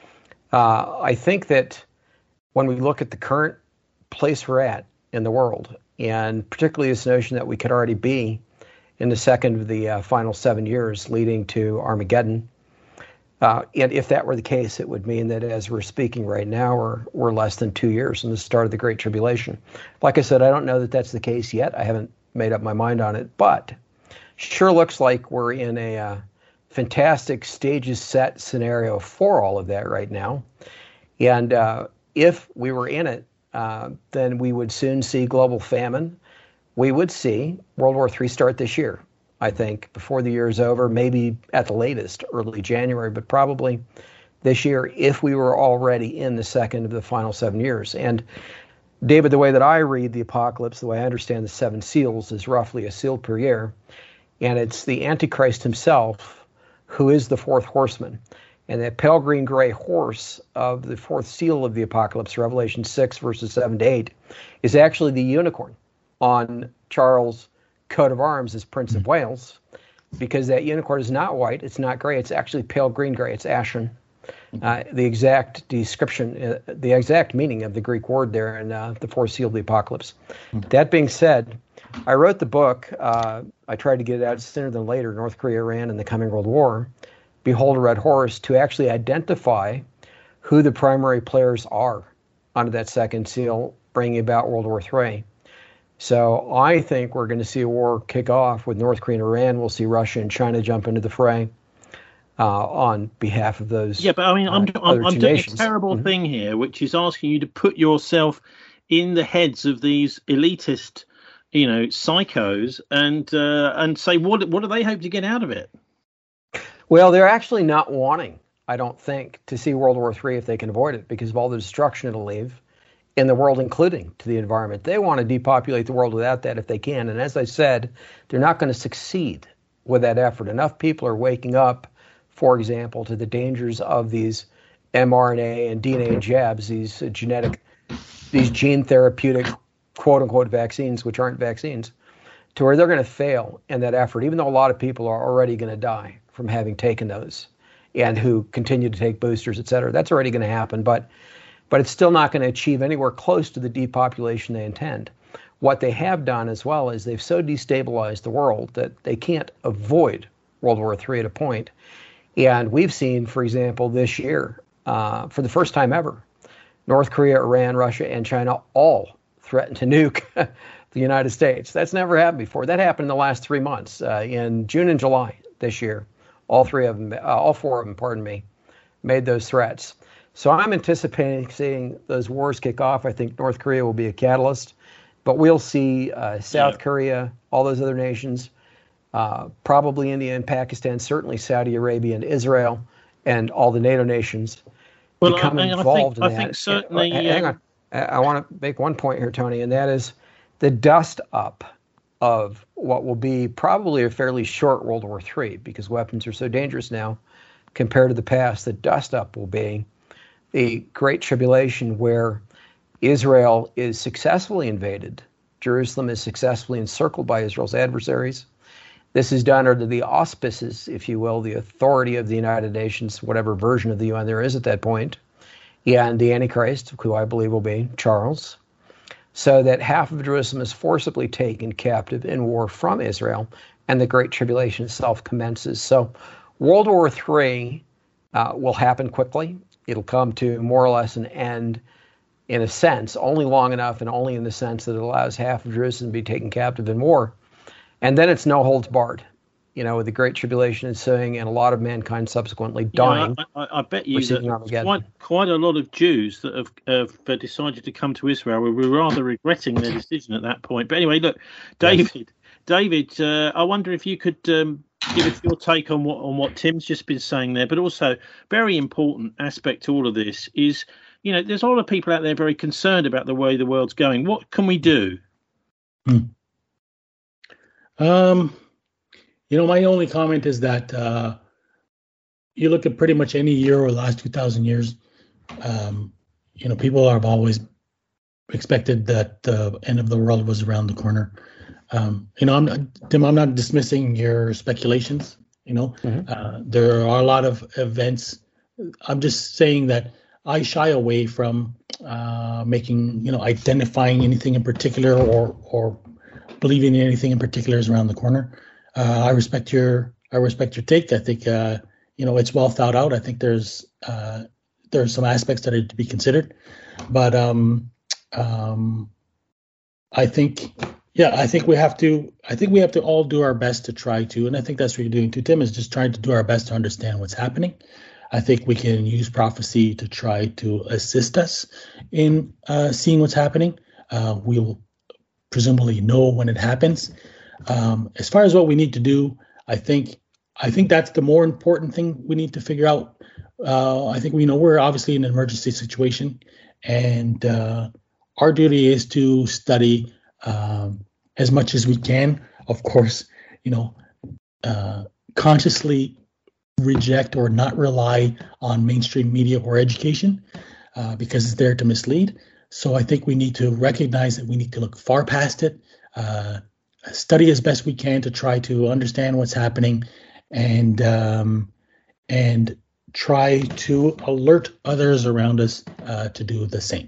I think that when we look at the current place we're at in the world, and particularly this notion that we could already be in the second of the final 7 years leading to Armageddon. And if that were the case, it would mean that as we're speaking right now, we're less than 2 years from the start of the Great Tribulation. Like I said, I don't know that that's the case yet. I haven't made up my mind on it, but sure looks like we're in a fantastic stages set scenario for all of that right now. And if we were in it, then we would soon see global famine. We would see World War III start this year, I think, before the year is over, maybe at the latest, early January, but probably this year if we were already in the second of the final 7 years. And David, the way that I read the apocalypse, the way I understand the seven seals is roughly a seal per year. And it's the Antichrist himself who is the fourth horseman. And that pale green gray horse of the fourth seal of the apocalypse, Revelation 6, verses 7 to 8, is actually the unicorn on Charles' coat of arms as Prince of Wales, because that unicorn is not white, it's not gray, it's actually pale green gray, it's ashen. The exact description, the exact meaning of the Greek word there in the fourth seal of the apocalypse. That being said, I wrote the book, I tried to get it out sooner than later, North Korea, Iran, and the Coming World War, Behold a Red Horse, to actually identify who the primary players are under that second seal, bringing about World War III. So I think we're going to see a war kick off with North Korea and Iran. We'll see Russia and China jump into the fray on behalf of those. Yeah, but I mean, I'm doing a terrible thing here, which is asking you to put yourself in the heads of these elitist psychos and say what do they hope to get out of it? Well, they're actually not wanting, I don't think, to see World War III if they can avoid it because of all the destruction it'll leave in the world, including to the environment. They want to depopulate the world without that if they can. And as I said, they're not going to succeed with that effort. Enough people are waking up, for example, to the dangers of these mRNA and DNA jabs, these gene therapeutic, quote unquote, vaccines, which aren't vaccines, to where they're going to fail in that effort, even though a lot of people are already going to die from having taken those and who continue to take boosters, et cetera. That's already going to happen, but it's still not going to achieve anywhere close to the depopulation they intend. What they have done as well is they've so destabilized the world that they can't avoid World War III at a point. And we've seen, for example, this year, for the first time ever, North Korea, Iran, Russia, and China all threatened to nuke the United States. That's never happened before. That happened in the last 3 months, in June and July this year. All four of them, made those threats. So I'm anticipating seeing those wars kick off. I think North Korea will be a catalyst, but we'll see South Korea, all those other nations, probably India and Pakistan, certainly Saudi Arabia and Israel, and all the NATO nations become involved in that. I think certainly. Hang on. I want to make one point here, Tony, and that is the dust up of what will be probably a fairly short World War III, because weapons are so dangerous now compared to the past. The dust up will be the Great Tribulation, where Israel is successfully invaded. Jerusalem is successfully encircled by Israel's adversaries. This is done under the auspices, if you will, the authority of the United Nations, whatever version of the UN there is at that point, and the Antichrist, who I believe will be Charles, so that half of Jerusalem is forcibly taken captive in war from Israel, and the Great Tribulation itself commences. So World War III will happen quickly. It'll come to more or less an end, in a sense, only long enough and only in the sense that it allows half of Jerusalem to be taken captive in war. And then it's no holds barred, with the Great Tribulation ensuing and a lot of mankind subsequently dying. I bet you that quite a lot of Jews that have decided to come to Israel were rather regretting their decision at that point. But anyway, look, David, I wonder if you could give us your take on what Tim's just been saying there, but also very important aspect to all of this is, there's a lot of people out there very concerned about the way the world's going. What can we do? My only comment is that you look at pretty much any year over the last 2,000 years, people have always expected that the end of the world was around the corner. Tim, I'm not dismissing your speculations. There are a lot of events. I'm just saying that I shy away from identifying anything in particular or believing in anything in particular is around the corner. I respect your take. I think it's well thought out. I think there's some aspects that are to be considered, but I think we have to all do our best to try to, and I think that's what you're doing too, Tim, is just trying to do our best to understand what's happening. I think we can use prophecy to try to assist us in seeing what's happening. We'll presumably know when it happens. As far as what we need to do, I think that's the more important thing we need to figure out. I think we're obviously in an emergency situation, and our duty is to study as much as we can. Of course, consciously reject or not rely on mainstream media or education because it's there to mislead. So I think we need to recognize that we need to look far past it, study as best we can to try to understand what's happening, and try to alert others around us to do the same.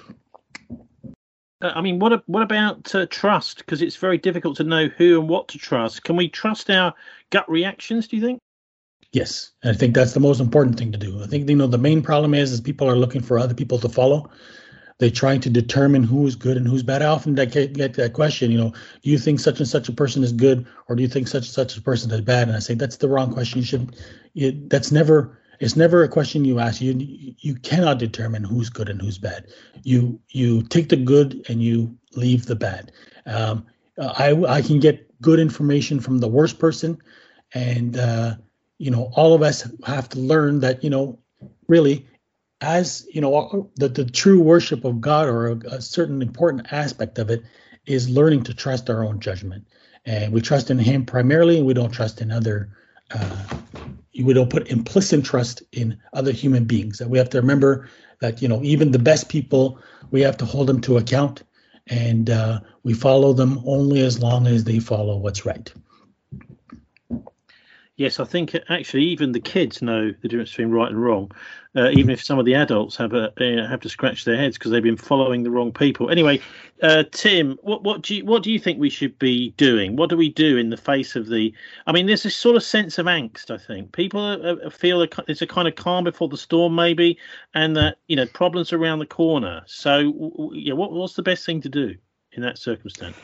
What about trust? Because it's very difficult to know who and what to trust. Can we trust our gut reactions, do you think? Yes, I think that's the most important thing to do. I think, the main problem is people are looking for other people to follow. They're trying to determine who's good and who's bad. I often get that question, do you think such and such a person is good, or do you think such and such a person is bad? And I say that's the wrong question. It's never a question you ask. You cannot determine who's good and who's bad. You take the good and you leave the bad. I can get good information from the worst person, and all of us have to learn that really, as the true worship of God, or a certain important aspect of it, is learning to trust our own judgment, and we trust in Him primarily, and we don't trust in other. We don't put implicit trust in other human beings. And we have to remember that even the best people, we have to hold them to account, and we follow them only as long as they follow what's right. Yes, I think actually even the kids know the difference between right and wrong, even if some of the adults have to scratch their heads because they've been following the wrong people. Anyway, Tim, what do you think we should be doing? What do we do in the face of the? I mean, there's this sort of sense of angst. I think people feel there's a kind of calm before the storm, maybe, and that problems are around the corner. So, what's the best thing to do in that circumstance?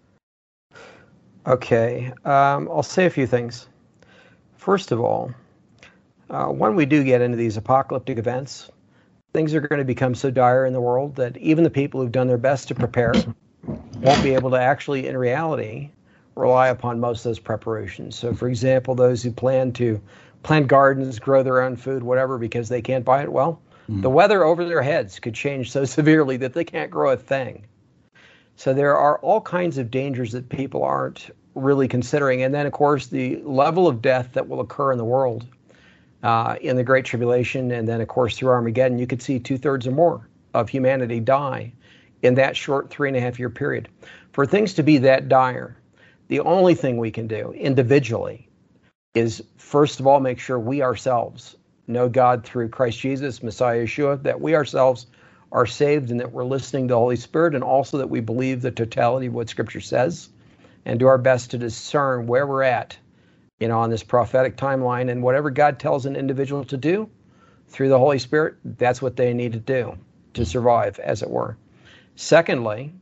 Okay, I'll say a few things. First of all, when we do get into these apocalyptic events, things are going to become so dire in the world that even the people who've done their best to prepare won't be able to actually, in reality, rely upon most of those preparations. So, for example, those who plan to plant gardens, grow their own food, whatever, because they can't buy it, the weather over their heads could change so severely that they can't grow a thing. So there are all kinds of dangers that people aren't really considering. And then, of course, the level of death that will occur in the world in the Great Tribulation, and then, of course, through Armageddon, you could see 2/3 or more of humanity die in that short 3.5-year period. For things to be that dire, the only thing we can do individually is, first of all, make sure we ourselves know God through Christ Jesus, Messiah Yeshua, that we ourselves are saved and that we're listening to the Holy Spirit, and also that we believe the totality of what Scripture says, and do our best to discern where we're at, on this prophetic timeline, and whatever God tells an individual to do through the Holy Spirit, that's what they need to do to survive, as it were. Secondly,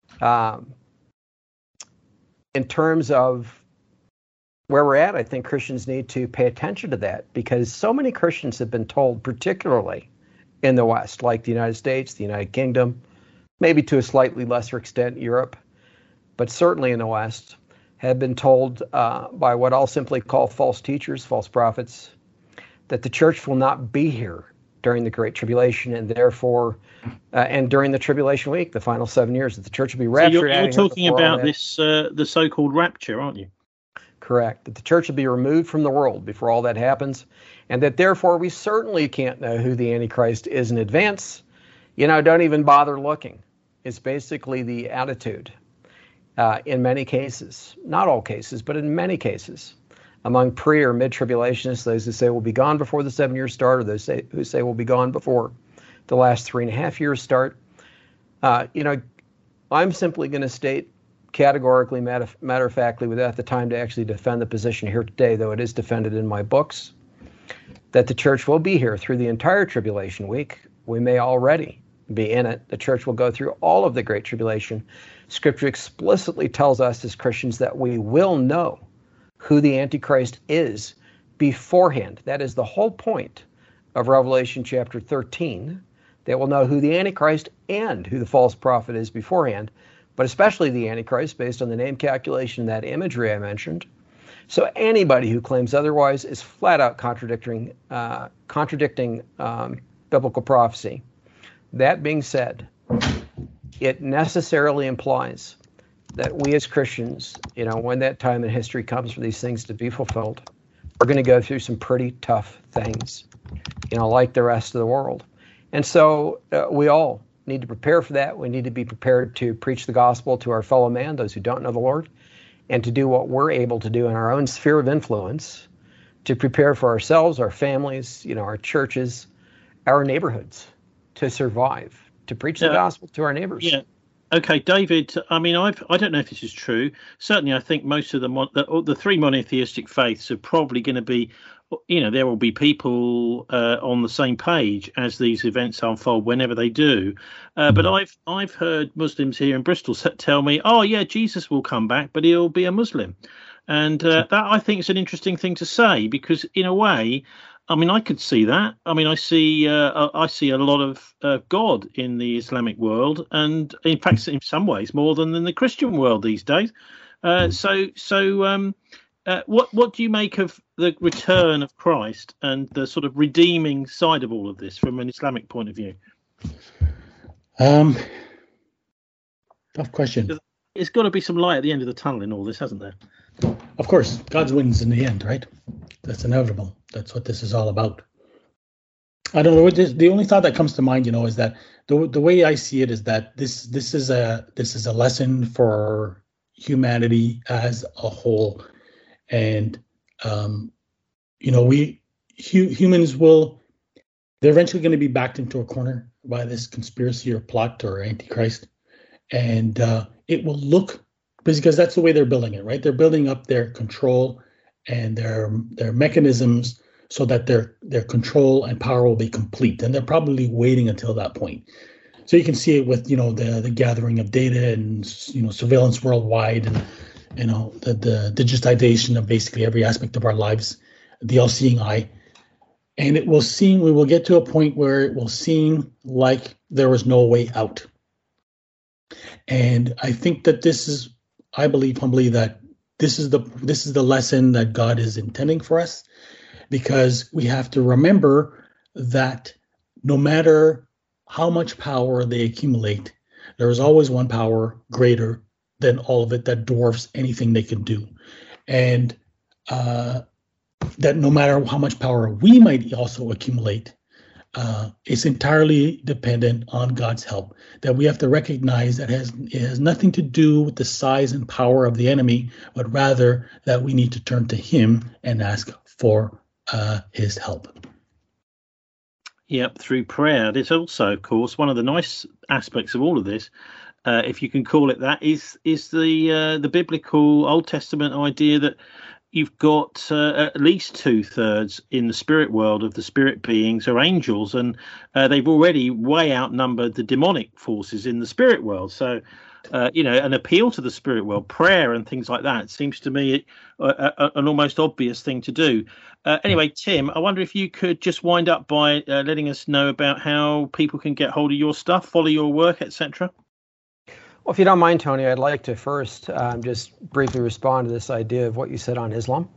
in terms of where we're at, I think Christians need to pay attention to that, because so many Christians have been told, particularly in the West, like the United States, the United Kingdom, maybe to a slightly lesser extent Europe, but certainly in the West, have been told by what I'll simply call false teachers, false prophets, that the church will not be here during the Great Tribulation, and therefore, and during the Tribulation Week, the final 7 years, that the church will be raptured. So you're talking about this, the so-called rapture, aren't you? Correct. That the church will be removed from the world before all that happens, and that therefore we certainly can't know who the Antichrist is in advance. Don't even bother looking. It's basically the attitude. In many cases, not all cases, but in many cases, among pre or mid-tribulationists, those who say will be gone before the 7 years start, or those who say will be gone before the last 3.5 years start. I'm simply going to state categorically, matter-of-factly, without the time to actually defend the position here today, though it is defended in my books, that the church will be here through the entire tribulation week. We may already be in it. The church will go through all of the Great Tribulation. Scripture explicitly tells us as Christians that we will know who the Antichrist is beforehand. That is the whole point of Revelation chapter 13. They will know who the Antichrist and who the false prophet is beforehand, but especially the Antichrist based on the name calculation, that imagery I mentioned. So anybody who claims otherwise is flat out contradicting biblical prophecy. That being said, it necessarily implies that we as Christians, when that time in history comes for these things to be fulfilled, we're going to go through some pretty tough things, like the rest of the world. And so we all need to prepare for that. We need to be prepared to preach the gospel to our fellow man, those who don't know the Lord, and to do what we're able to do in our own sphere of influence to prepare for ourselves, our families, our churches, our neighborhoods to survive, to preach the gospel to our neighbors. Yeah. Okay, David, I mean, I don't know if this is true. Certainly, I think most of the three monotheistic faiths are probably going to be, there will be people on the same page as these events unfold whenever they do. But I've heard Muslims here in Bristol tell me, oh, yeah, Jesus will come back, but he'll be a Muslim. And that, I think, is an interesting thing to say, because in a way, I mean, I could see that. I mean, I see a lot of God in the Islamic world, and in fact, in some ways, more than in the Christian world these days. What do you make of the return of Christ and the sort of redeeming side of all of this from an Islamic point of view? Tough question. There's got to be some light at the end of the tunnel in all this, hasn't there? Of course, God's wins in the end, right? That's inevitable. That's what this is all about. I don't know. The only thought that comes to mind, is that the way I see it is that this is a lesson for humanity as a whole, and humans they're eventually going to be backed into a corner by this conspiracy or plot or antichrist, and it will look, because that's the way they're building it, right? They're building up their control and their mechanisms so that their control and power will be complete, and they're probably waiting until that point. So you can see it with the gathering of data and surveillance worldwide, and the digitization of basically every aspect of our lives, the all-seeing eye, and we will get to a point where it will seem like there was no way out. And I think that I believe humbly that this is the lesson that God is intending for us, because we have to remember that no matter how much power they accumulate, there is always one power greater than all of it that dwarfs anything they can do. And that no matter how much power we might also accumulate, it's entirely dependent on God's help. That we have to recognize that it has nothing to do with the size and power of the enemy, but rather that we need to turn to Him and ask for His help. Yep, through prayer. There's also, of course, one of the nice aspects of all of this, if you can call it that, is the biblical Old Testament idea that you've got at least 2/3 in the spirit world of the spirit beings are angels, and they've already way outnumbered the demonic forces in the spirit world. So, an appeal to the spirit world, prayer and things like that, seems to me an almost obvious thing to do. Anyway, Tim, I wonder if you could just wind up by letting us know about how people can get hold of your stuff, follow your work, etc. Well, if you don't mind, Tony, I'd like to first just briefly respond to this idea of what you said on Islam.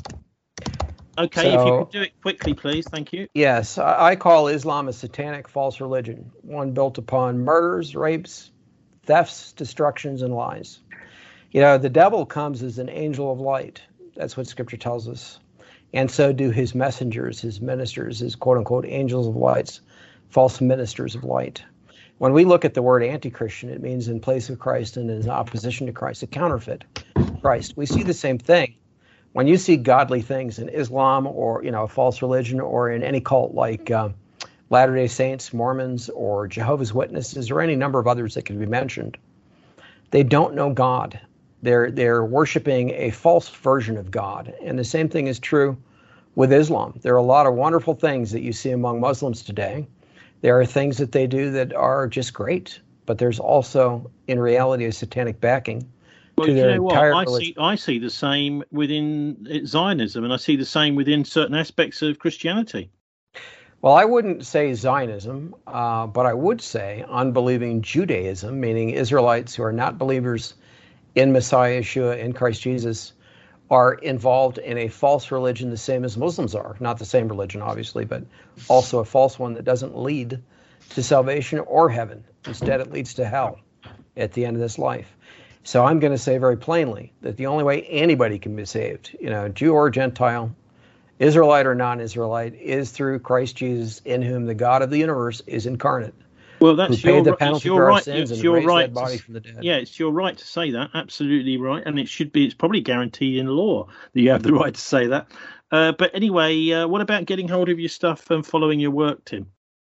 Okay, if you could do it quickly, please. Thank you. Yes, I call Islam a satanic false religion, one built upon murders, rapes, thefts, destructions, and lies. The devil comes as an angel of light. That's what Scripture tells us. And so do his messengers, his ministers, his quote-unquote angels of lights, false ministers of light. When we look at the word anti-Christian, it means in place of Christ and in opposition to Christ, a counterfeit Christ. We see the same thing. When you see godly things in Islam or, a false religion, or in any cult like Latter-day Saints, Mormons, or Jehovah's Witnesses, or any number of others that can be mentioned, they don't know God. They're worshiping a false version of God. And the same thing is true with Islam. There are a lot of wonderful things that you see among Muslims today. There are things that they do that are just great, but there's also, in reality, a satanic backing to their entire religion. I see the same within Zionism, and I see the same within certain aspects of Christianity. Well, I wouldn't say Zionism, but I would say unbelieving Judaism, meaning Israelites who are not believers in Messiah Yeshua, in Christ Jesus, are involved in a false religion the same as Muslims are. Not the same religion, obviously, but also a false one that doesn't lead to salvation or heaven. Instead, it leads to hell at the end of this life. So I'm going to say very plainly that the only way anybody can be saved, Jew or Gentile, Israelite or non-Israelite, is through Christ Jesus, in whom the God of the universe is incarnate. Well, that's your right. It's your right. Body from the dead. Yeah, it's your right to say that. Absolutely right, and it's probably guaranteed in law that you have the right to say that. But anyway, what about getting hold of your stuff and following your work, Tim?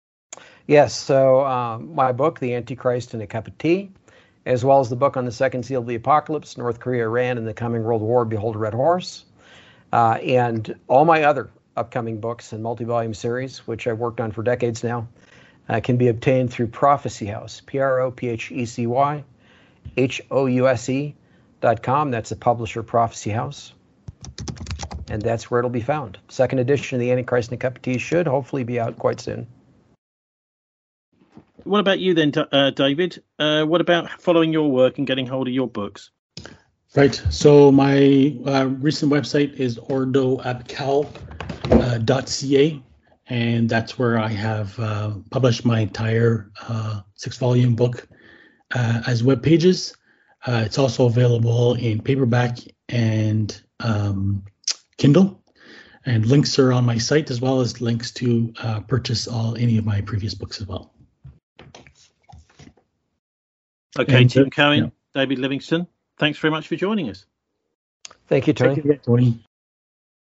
Yes. So my book, The Antichrist and a Cup of Tea, as well as the book on the second seal of the apocalypse, North Korea, Iran, and the coming world war, Behold a Red Horse, and all my other upcoming books and multi-volume series, which I've worked on for decades now, can be obtained through Prophecy House, PROPHECYHOUSE.com. That's the publisher, Prophecy House. and that's where it'll be found. Second edition of the Antichrist and a Cup of Tea should hopefully be out quite soon. What about you then, David? What about following your work and getting hold of your books? Right. So my recent website is ordoabcal.ca, and that's where I have published my entire 6-volume book as web pages. It's also available in paperback and Kindle, and links are on my site, as well as links to purchase any of my previous books as well. Okay, And, Tim Cohen, yeah. David Livingstone, thanks very much for joining us. Thank you, Tony. Thank you, Tony.